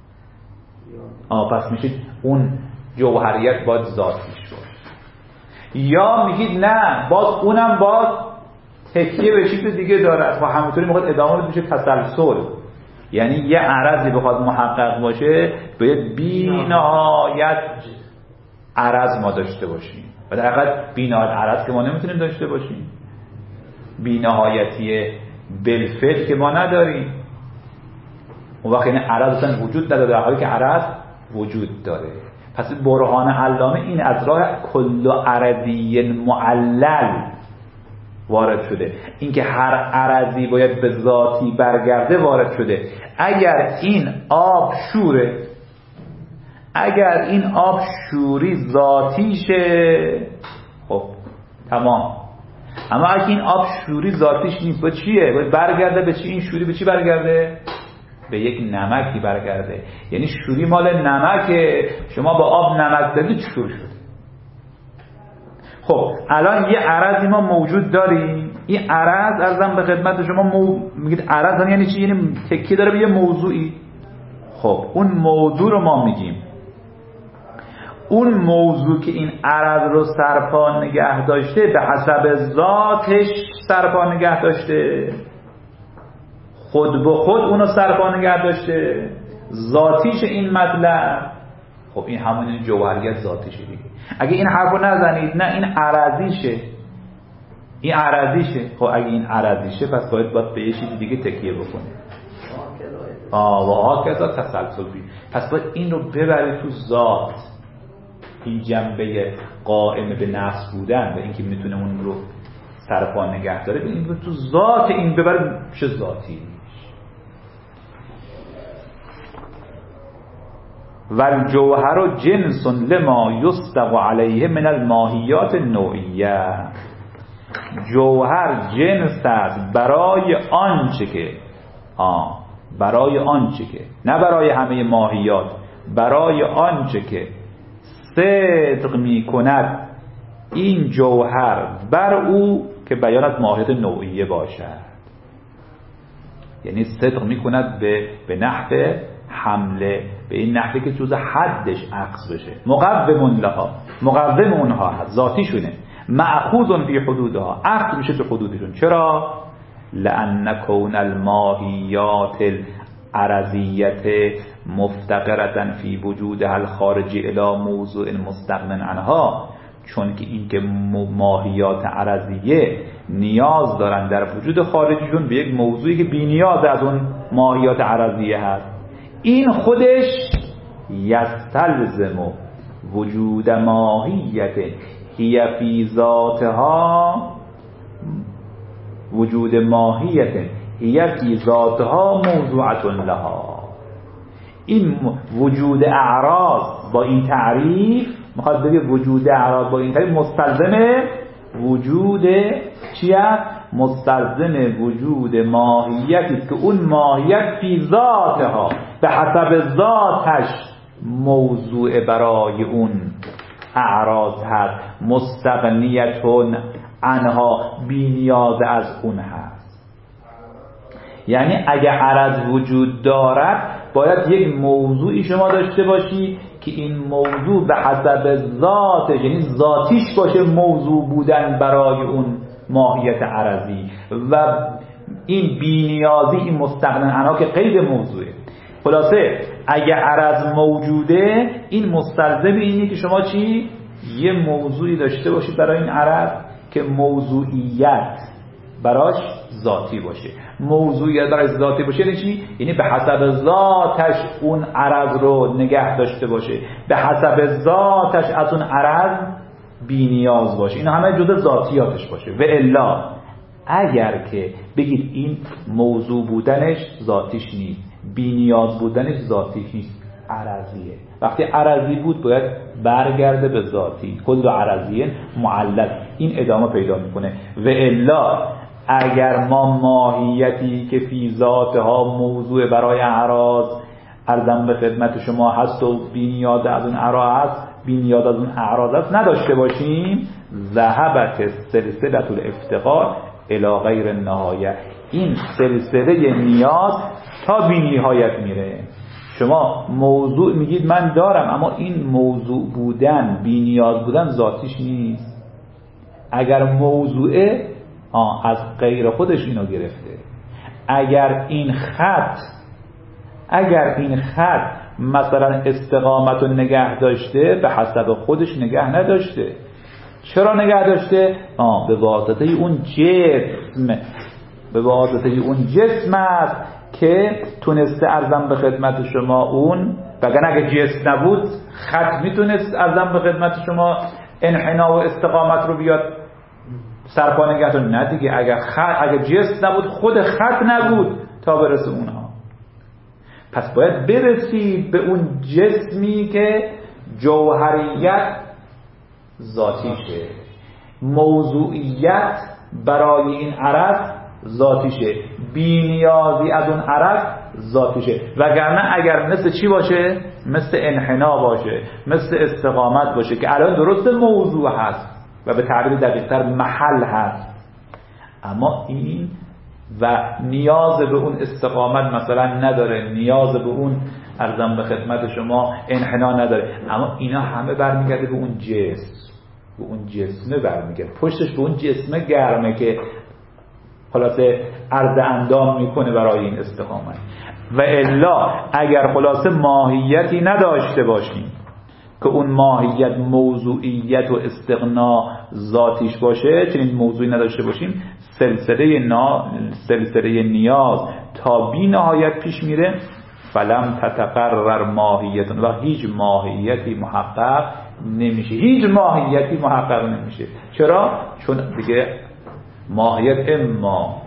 پس میشه اون جوهریت باید ذاتیش باشه. یا میگید نه، باز اونم باز تکیه به چیز دیگه داره و همونطوری میخواد ادامه بشه تسلسل. یعنی یه عرضی بخواد محقق باشه باید بی نهایت عرض ما داشته باشیم، و در حقیقت بی نهایت عرض که ما نمیتونیم داشته باشیم، بی نهایتی بالفعل که ما نداریم. اون وقت این عرض اصلا وجود نداره، در حالی که عرض وجود داره. پس برهان علامه این از راه کل عرضی معلل وارد شده، اینکه هر عرضی باید به ذاتی برگرده وارد شده. اگر این آب شوره، اگر این آب شوری ذاتیشه، خب تمام. اما اگه این آب شوری ذاتیش نیست، با چیه؟ باید برگرده به چی؟ این شوری به چی برگرده؟ به یک نمکی برگرده. یعنی شوری مال نمکه، شما با آب نمک دادید شور شد. خب الان یه عرضی ما موجود داریم. این عرض ارزم به خدمت شما میگید عرض یعنی چی؟ یعنی تکیه داره به یه موضوعی. خب اون موضوع رو ما میگیم. اون موضوع که این عرض رو سرپا نگه داشته به حسب ذاتش سرپا نگه داشته، خود به خود اونو سرپا نگه داشته، ذاتیش این مطلب. خب این همون جوهریت ذاتیشه دیگه. اگه این حرفو نزنید نه این عرضیشه، این عرضیشه. خب اگه این عرضیشه پس باید به یه چیز دیگه تکیه بکنه. و هاکذا تسلسل بی. پس باید این رو ببرید تو ذات، این جنبه قائم به نفس بودن و اینکه میتونه اون رو سرپا نگه داره، این رو تو ذات این ببرید چه ذاتی. و الجوهر جنس لما یصدق علیه من الماهیات النوعیه. جوهر جنس است برای آنچه که برای آنچه که، نه برای همه ماهیات، برای آنچه که صدق می کند این جوهر بر او که بیان از ماهیت نوعیه باشد. یعنی صدق می کند به نحو حمله، به این نحوی که جز حدش عکس بشه. مقوم لها، مقوم اونها هست، ذاتیشونه. مأخوذ فی حدودها، عکس میشه تو حدودشون. چرا؟ لأن کون الماهیات العرضیه مفتقرة فی وجودها الخارجی الی موضوع مستغن عنها، چون که این که ماهیات عرضیه نیاز دارن در وجود خارجیشون به یک موضوعی که بی نیاز از اون ماهیات عرضیه هست. این خودش یستلزم وجود ماهیت هی فی ذاتها، وجود ماهیت هی فی ذاتها موضوعة لها. این وجود اعراض با این تعریف، میخواد بگه وجود اعراض با این تعریف مستلزم وجود چیه؟ مستلزم وجود ماهیتی که اون ماهیت فی ذاتها، به حسب ذاتش موضوع برای اون اعراض هست، مستغنیتون عنها، بی نیاز از اون هست. یعنی اگه عرض وجود دارد باید یک موضوعی شما داشته باشی که این موضوع به حسب ذاتش، یعنی ذاتیش باشه موضوع بودن برای اون ماهیت عرضی، و این بی‌نیازی، این مستغنی عنها که قید موضوعه. خلاصه اگه عرض موجوده، این مستلزم اینه که شما چی؟ یه موضوعی داشته باشید برای این عرض که موضوعیت براش ذاتی باشه. موضوعیت براش ذاتی باشه یعنی چی؟ یعنی به حسب ذاتش اون عرض رو نگه داشته باشه، به حسب ذاتش از اون عرض بی نیاز باشه. این همه جزء ذاتیاتش باشه. و الا اگر که بگید این موضوع بودنش ذاتیش نیست، بی نیاز بودنش ذاتیش نیست، عرضیه. وقتی عرضی بود باید برگرده به ذاتی. کل عرضیه معلل، این ادامه پیدا میکنه. و الا اگر ما ماهیتی که فی ذاتها موضوع برای اعراض ارزم به خدمت شما هست و بی نیاز از اون اعراض هست، بی نیاز از اون اعراض هست نداشته باشیم، ذهبت سلسله الافتقار الی غیر النهایه. این سلسله نیاز تا بی نهایت میره. شما موضوع میگید من دارم، اما این موضوع بودن، بی نیاز بودن ذاتیش نیست. اگر موضوعه از غیر خودش اینو گرفته. اگر این خط مثلا استقامت رو نگه داشته، به حسب خودش نگه نداشته. چرا نگه داشته؟ به واسطه اون جسم است که تونسته ارزم به خدمت شما اون، وگرنه اگه جسم نبود خط میتونست ارزم به خدمت شما انحنا و استقامت رو بیاد سرپا نگه داشته. نه دیگه، اگه جسم نبود خود خط نبود تا برسه اونها. پس باید برسید به اون جسمی که جوهریت ذاتیشه، موضوعیت برای این عرض ذاتیشه، بی نیازی از اون عرض ذاتیشه. وگرنه اگر مثل چی باشه؟ مثل انحنا باشه، مثل استقامت باشه که الان درست موضوع هست و به تعبیر دقیق‌تر محل هست، اما این و نیاز به اون استقامت مثلا نداره، نیاز به اون ارزم به خدمت شما انحنا نداره، اما اینا همه برمیگرده به اون جسم، به اون جسمه برمیگرده، پشتش به اون جسمه گرمه که خلاصه عرض اندام میکنه برای این استقامت. و الا اگر خلاصه ماهیتی نداشته باشیم که اون ماهیت موضوعیت و استغنا ذاتیش باشه، چنین موضوعی نداشته باشیم، سلسله نیاز تا بی نهایت پیش میره. فلم تتقرر ماهیت، و هیچ ماهیتی محقق نمیشه، هیچ ماهیتی محقق نمیشه. چرا؟ چون دیگه ماهیت اما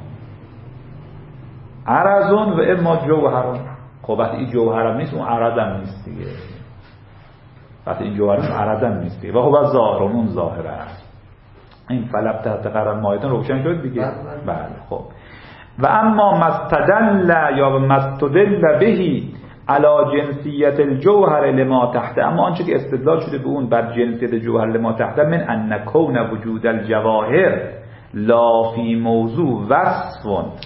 عرضون و اما جوهرون. خب وقتی این جوهرم نیست اون عرضم نیست دیگه. وقتی این جوهر عرض هم نیست و خب از ظاهرون ظاهر است. این فلب تحت قرار مایتون روشن شد دیگه. بله خب و اما مستدل یا مستدل بهی علی جنسیت الجوهر لما تحت، اما آنچه که استدلال شده به اون بر جنسیت جوهر لما تحت من ان کون وجود الجواهر لا فی موضوع وصف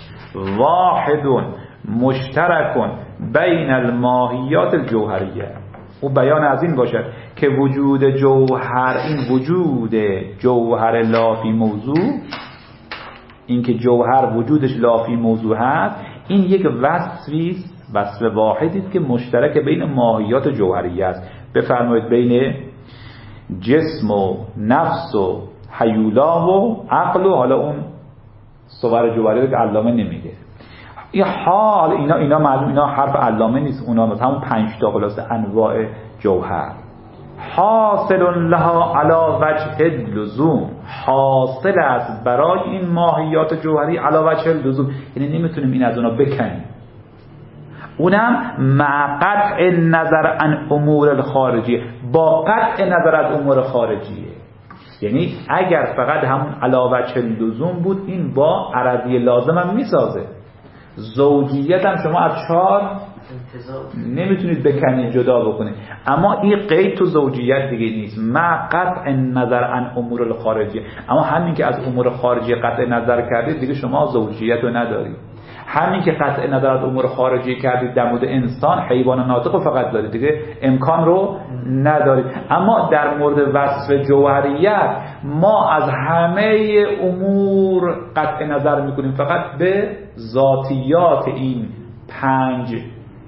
واحد مشترک بین الماهیات الجوهریه. او بیان از این باشد که وجود جوهر، این وجود جوهر لا فی موضوع، این که جوهر وجودش لا فی موضوع هست، این یک وصفی است، وصف واحدی است که مشترک بین ماهیات جوهریه است. بفرمایید بین جسم و نفس و هیولا و عقل و حالا اون صور جوهری که علامه نمیگه. این حال اینا معلوم، اینا حرف علامه نیست، اونا مثلا همون 5 تا خلاصه انواع جوهر. حاصل لها علی وجه اللزوم، حاصل است برای این ماهیات جوهری علی وجه اللزوم، یعنی نمیتونیم این از اونا بکنیم. اونم مع قطع نظر عن امور الخارجیه، با قطع نظر از امور خارجیه. یعنی اگر فقط همون علی وجه اللزوم بود، این با عرضی لازم هم میسازه. زوجیت هم شما از 4 نمیتونید بکنید، جدا بکنید، اما این قید تو زوجیت دیگه نیست، مع قطع نظر عن امور الخارجیه. اما همین که از امور خارجیه قطع نظر کردید دیگه شما زوجیت رو ندارید. همین که قطع نظر از امور خارجی کردید در مورد انسان، حیوان ناطق فقط دارید دیگه، امکان رو ندارید. اما در مورد وصف جوهریت ما از همه امور قطع نظر میکنیم، فقط به ذاتیات این 5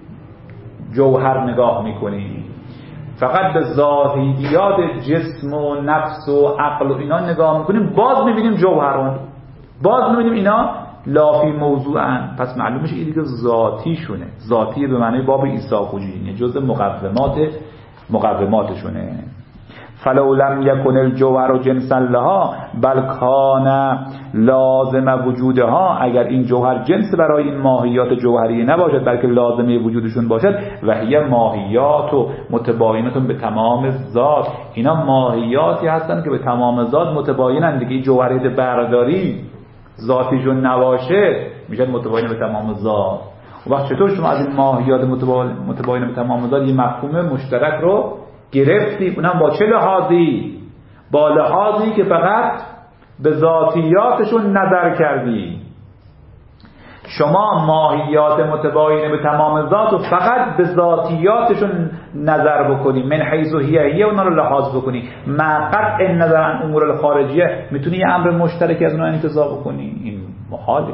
جوهر نگاه میکنیم، فقط به ذاتیات جسم و نفس و عقل و اینا نگاه میکنیم، باز میبینیم جوهران، باز میبینیم اینا لافی موضوعن. پس معلوم میشه این دیگه ذاتی شونه، ذاتی به معنی باب ایساقوجی، جزء مقوماتشونه. فلو لم یکن الجوهر جنسا لها بل کان لازم وجودها، اگر این جوهر جنس برای این ماهیات جوهری نباشد بلکه لازمه وجودشون باشد، و هی ماهیات و متباینتون به تمام ذات، اینا ماهیاتی هستن که به تمام ذات متباینن دیگه. جوهریت برداری ذاتیشون نباشه میشن متباین به تمام ذات. و وقت چطور شما از این ماهیات متباین به تمام ذات یه مفهوم مشترک رو گرفتی؟ اونم با چه لحاظی؟ با لحاظی که فقط به ذاتیاتشون نظر کردی. شما ماهیات متباین به تمام ذات و فقط به ذاتیاتشون نظر بکنی، من حیث هیه اونا رو لحاظ بکنی، مع قطع نظر عن امور الخارجیه میتونی یه امر مشترک از اونها انتزاع بکنی؟ این محاله.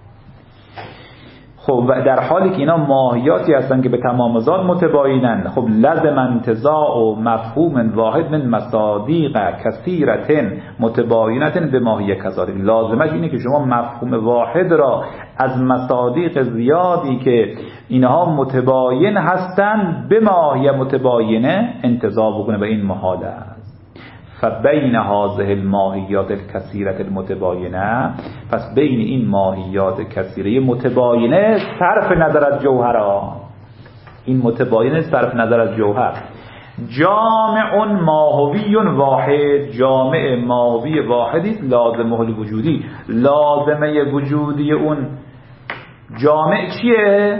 خب و در حالی که اینا ماهیاتی هستن که به تمام ذات متباینن، خب لازم انتزاع و مفهوم واحد من مصادیق کثیرة متباینة به ماهیه کذالک. لازمش اینه که شما مفهوم واحد را از مصادیق زیادی که اینها متباین هستن به ماهیه متباینه انتزاع بکنه، و این محاله است. فبین هذه الماهیات الکثیره المتباینه، پس بین این ماهیات کثیره متباینه صرف نظر از جوهرها، این متباینه صرف نظر از جوهر، جامع ماهوی واحد، جامع ماهوی واحدی لازمه الوجودی، لازمه وجودی اون جامع چیه؟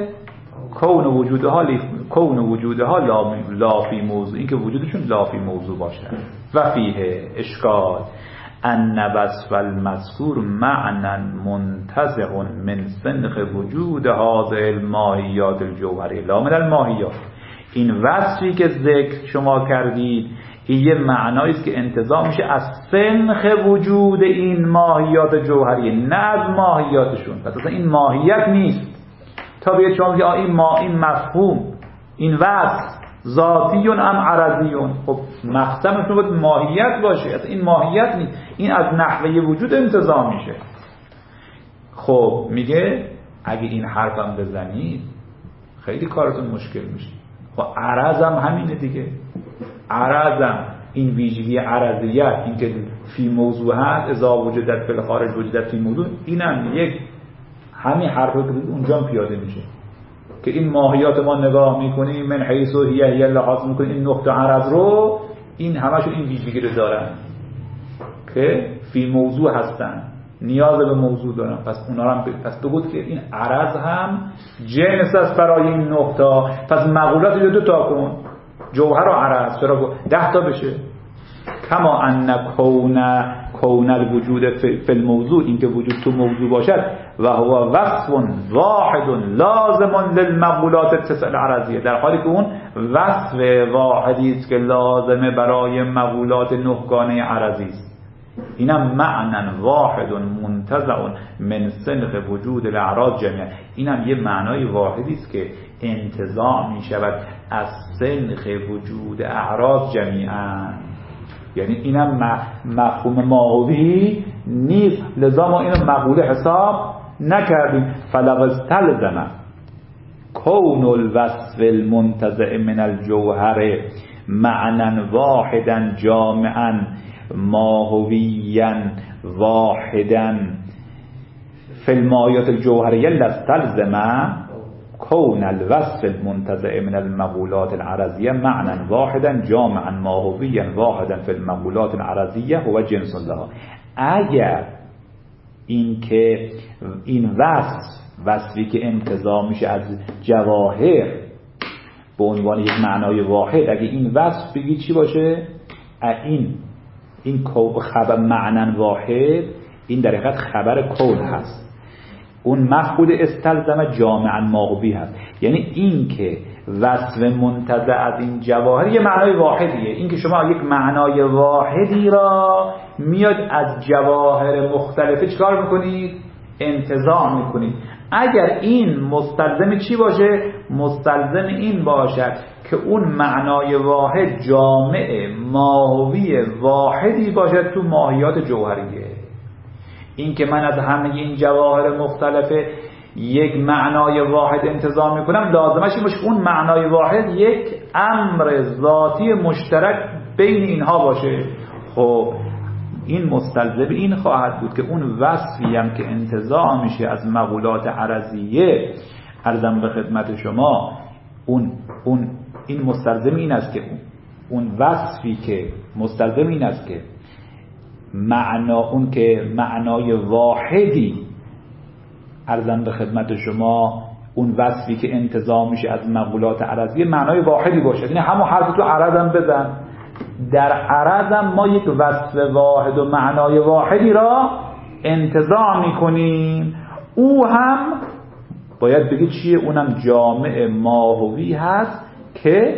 کون وجودها لا فی موضوع، این که وجودشون لا فی موضوع باشه. و فیه اشکال ان وصف المذکور معنى منتزع من سنخ وجود هذه الماهیات الجوهری لا من الماهیات. این وصفی که ذکر شما کردید این یه معنایی است که انتزاع میشه از سنخ وجود این ماهیات جوهری، نه از ماهیاتشون. پس اصلا این ماهیت نیست. تا بیاد شما بگید این مفهوم، این وصف ذاتیون ام عرضیون، خب مقسمشون باید ماهیت باشه، اصلا این ماهیت نیست، این از نحوه وجود انتزاع میشه. خب میگه اگه این حرفم بزنید خیلی کارتون مشکل میشه. خب عرضم همینه دیگه، عرضم این ویژگی عرضیت، این که فی موضوع هست، اذا وجدت فی الخارج وجدت فی موضوع، اینم یک همین حرفی که اونجا پیاده میشه. که این ماهیات ما نگاه میکنیم من حیث و هیه لحاظ میکنیم این نقطه عرض رو، این همشون این ویژگی رو دارن که فی موضوع هستن، نیاز به موضوع دارن. پس اونا هم پس بگود که این عرض هم جنس است برای این نقطه. پس مقولات رو 2 تا کن، جوهر و عرض، چرا 10 تا بشه؟ کما ان کون الوجود فی الموضوع، این که وجود تو موضوع باشد، و هو وصف واحد لازم للمقولات التسع العرضیه، در حالی که اون وصف واحدی است که لازمه برای مقولات 9 گانه عرضی است. اینم معنی واحد منتزع من سنخ وجود الاعراض جميعا، اینم یه معنای واحدی است که انتزاع می شود از سنخ وجود اعراض جمیعا. یعنی اینم مفهوم ماهوی نیست، لذا ما اینو مقوله حساب نکردیم. فلو استلزم کون الوصف المنتزع من الجوهر معنی واحدا جامعا ماهویا واحدا فی المایات الجوهریه لاستلزم کون الوصف المنتزع من المقولات العرضیه معنی واحدا جامعا ماهویا واحدا فی المقولات العرضیه هو جنس لها. اگر این که این وصفی که انتزاع میشه از جواهر به عنوان یک معنای واحد، اگه این وصف بگی چی باشه؟ این خبر معنی واحد، این در حقیقت خبر کون هست. اون مفعول استلزم جامعا ماهوی هست، یعنی این که وصف منتزع از این جواهر یه معنای واحدیه. این که شما یک معنای واحدی را میاد از جواهر مختلفه چکار میکنید؟ انتزاع میکنید. اگر این مستلزم چی باشه؟ مستلزم این باشد که اون معنای واحد جامع ماهوی واحدی باشد تو ماهیات جوهریه. این که من از همه این جواهر مختلفه یک معنای واحد انتزاع میکنم، لازمش این باشه اون معنای واحد یک امر ذاتی مشترک بین اینها باشه. خب این مستلزم این خواهد بود که اون وصفی هم که انتزاع میشه از مقولات عرضیه، عرضم به خدمت شما، این مستلزم این است که اون وصفی که مستلزم این است که اون که معنای واحدی، عرضم به خدمت شما، اون وصفی که انتزاع میشه از مقولات عرضیه معنای واحدی باشه. یعنی همون حرف تو عرضم بزن، در عرضم ما یک وصف واحد و معنای واحدی را انتزاع میکنیم، او هم باید بگی چیه؟ اونم جامع ماهوی هست که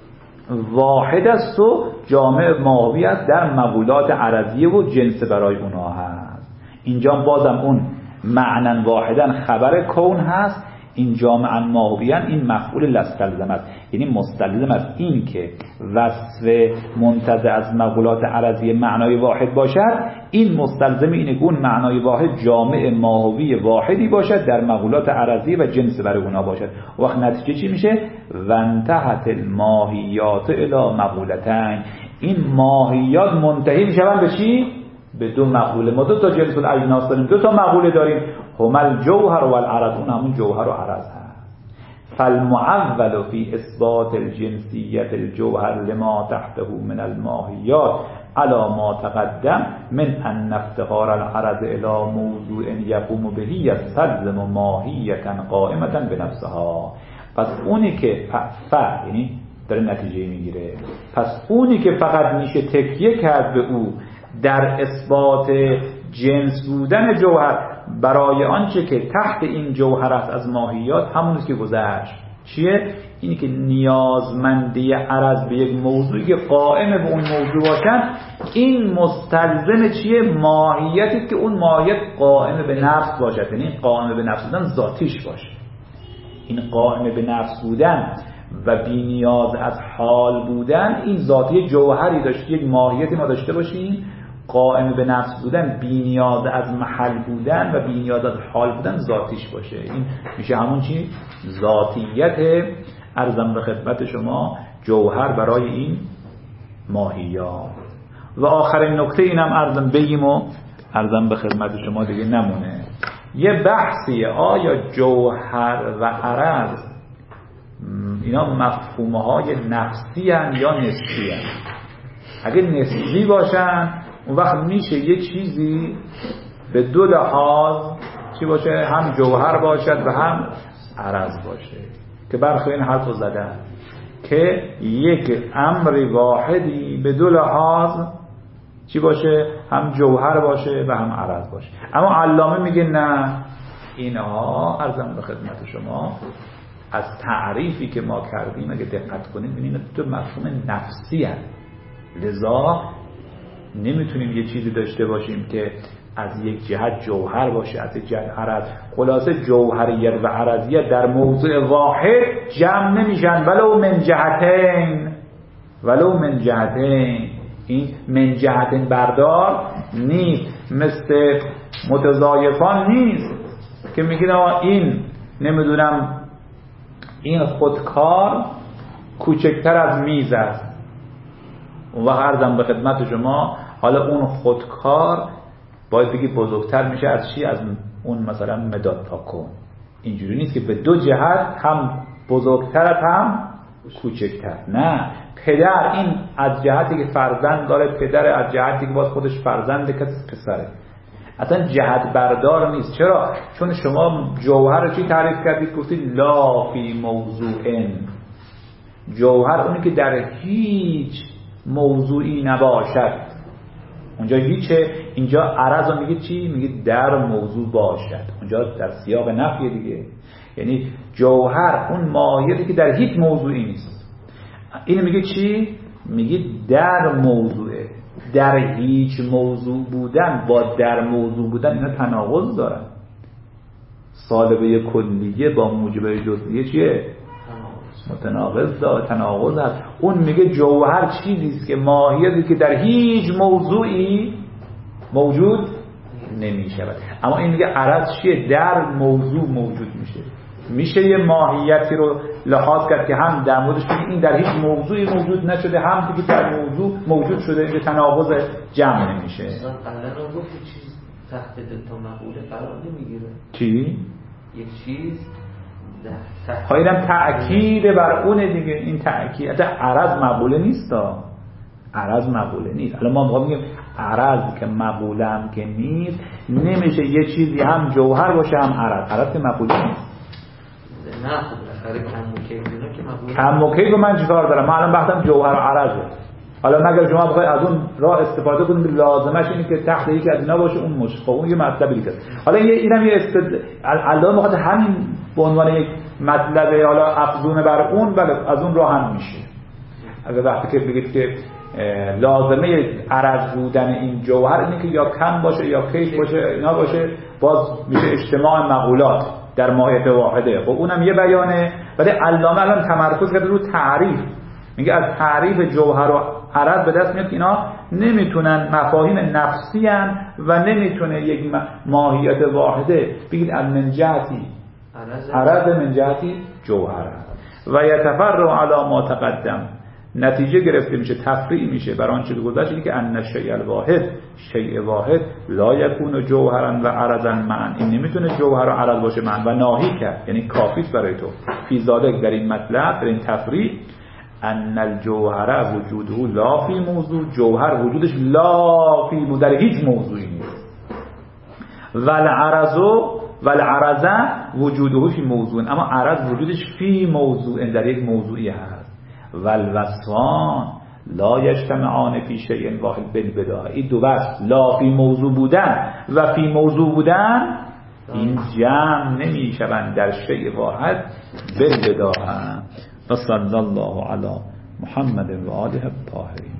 واحد است و جامع ماهوی است در مقولات عرضیه و جنس برای اونها هست. اینجا بازم اون معنی واحدن خبر کون هست، این جامعا ماهویان این مفعول لاستلزم است، یعنی مستلزم است این که وصف منتزع از مقولات عرضیه معنای واحد باشد، این مستلزم اینه که اون معنای واحد جامع ماهوی واحدی باشد در مقولات عرضیه و جنس برای اونها باشد. وقت نتیجه چی میشه؟ وانتهت الماهیات الی مقولتین، این ماهیات منتهی میشن به چی؟ به 2 مقوله. ما 2 تا جنس الاجناس داریم، 2 تا مقوله داریم، هما الجوهر و العرض، اون همون جوهر و عرض هست. فالمعول فی اثبات الجنسیت الجوهر لما تحته من الماهیات على ما تقدم من ان افتقار العرض الى موضوع یقوم به یستلزم ماهیتا قائمه بنفسها. پس اونی که یعنی داره نتیجه میگیره، پس اونی که فقط میشه تکیه کرد به او در اثبات جنس بودن جوهر برای آنچه که تحت این جوهر است از ماهیات، همونیست که گذشت. چیه؟ اینی که نیازمندی عرض به یک موضوعی که قائم به اون موضوع باشن، این مستلزم چیه؟ ماهیتی که اون ماهیت قائم به نفس باشد، یعنی قائم به نفس بودن ذاتیش باشه. این قائم به نفس بودن و بی نیاز از حال بودن، این ذاتی جوهری داشت، یک ماهیتی ما داشته باشیم قائم به نفس بودن، بی نیاز از محل بودن و بی نیاز از حال بودن ذاتیش باشه. این میشه همون چی؟ ذاتیت عرضم به خدمت شما جوهر برای این ماهیات. و آخرین نکته اینم عرضم بگیم و عرضم به خدمت شما دیگه نمونه. یه بحثیه آیا جوهر و عرض اینا مفهومهای نفسی هن یا نسبی هن. اگه نسبی باشن اون وقت میشه یه چیزی به دو لحاظ چی باشه، هم جوهر باشد و هم عرض باشه، که برخی این حرف رو زدن که یک امر واحدی به دو لحاظ چی باشه، هم جوهر باشه و هم عرض باشه. اما علامه میگه نه، اینها عرضم به خدمت شما از تعریفی که ما کردیم اگه دقت کنیم ببینید تو مفهوم نفسی هست، لذا نمیتونیم یه چیزی داشته باشیم که از یک جهت جوهر باشه از یک جهت عرض. خلاصه جوهریت و عرضیت در موضوع واحد جمع نمیشن ولو من جهتین، ولو من جهتین. این من جهتین بردار نیست، مثل متضایفان نیست که میگن این نمیدونم این خودکار کوچکتر از میز است. اون وقت عرضم به خدمت شما حالا اون خودکار باید بگی بزرگتر میشه از چی؟ از اون مثلا مداد پاکن. اینجوری نیست که به دو جهت هم بزرگتر هم کوچکتر. نه، پدر این از جهتی که فرزند داره، پدر از جهتی که باز خودش فرزنده که پسره، اصلا جهت بردار نیست. چرا؟ چون شما جوهر رو چی تعریف کردید؟ گفتید لا فی موضوع. جوهر اونی که در هیچ موضوعی نباشد. اونجا هیچه. اینجا عرض رو میگه چی؟ میگه در موضوع باشد. اونجا در سیاق نفی دیگه، یعنی جوهر اون ماهیتی که در هیچ موضوعی نیست. اینو میگه چی؟ میگه در موضوعه. در هیچ موضوع بودن با در موضوع بودن اینا تناقض دارن. سالبه کلیه با موجبه جزئیه چیه؟ متناقض داره، تناقض هست. اون میگه جوهر چیزیست که ماهیتی که در هیچ موضوعی موجود نمیشود. اما این میگه عرض چیه؟ در موضوع موجود میشه. میشه یه ماهیتی رو لحاظ کرد که هم در موردش این در هیچ موضوعی موجود نشده، هم دیگه در موضوع موجود شده. اینجا تناقض جمع نمیشه. مثلا قبلا رو گفت چیز تحت دلتا مقوله قرار نمیگیره. چی؟ یک چیز اینم تأکید بر اونه دیگه. این تأکید عرض مقوله نیست. عرض مقوله نیست. الان ما میگیم عرض که مقوله هم که نیست، نمیشه یه چیزی هم جوهر باشه هم عرض. عرض که مقوله نیست. نه خب بالاخره کم و کیف اینا که مقوله. کم و کیف من چیکار دارم؟ من الان بحثم جوهر و عرضه. حالا مگر شما بخواید از اون راه استفاده کنید که لازمش اینه که تحت یکی از اینا باشه اون مشخص، اون یه مطلبی دیگه. حالا اینم یه علامه میخواد همین به عنوان یک مطلب حالا افزون بر اون، بله از اون راه هم میشه. اگه وقتی که بگید که لازمه عرض بودن این جوهر اینه که یا کم باشه یا کیف باشه اینا باشه، باز میشه اجتماع مقولات در ماهیت واحده. خب اونم یه بیانه، ولی علامه الان تمرکز کرده رو تعریف. میگه از تعریف جوهر و عرض به دست میاد که اینا نمیتونن مفاهیم نفسی هن و نمیتونه یک ماهیت واحده. بگید من جهتی عرض من جهتی جوهر و یتفرع علی ما تقدم. نتیجه گرفته میشه، تفریع میشه بر آنچه که گذشت، که ان الشیء الواحد، شیء واحد لا یکون جوهرا و عرضا معا. این نمیتونه جوهر و عرض باشه معا. و ناهی کرد، یعنی کافیست برای تو فی ذالک، در این مطلب، در این تفریع، ان الجوهر وجوده لا فی موضوع. جوهر وجودش لا فی موضوع، در هیچ موضوعی نیست. والعرض وجوده فی موضوع، اما عرض وجودش فی موضوع، در یک موضوعی هست. والوصفان لا یجتمعان فی شیء واحد بالبداهه. این دو وصف، لا فی موضوع بودن و فی موضوع بودن، این جمع نمی شوند در شیء واحد بالبداهه. و صلی الله علی محمد و آله الطاهرین.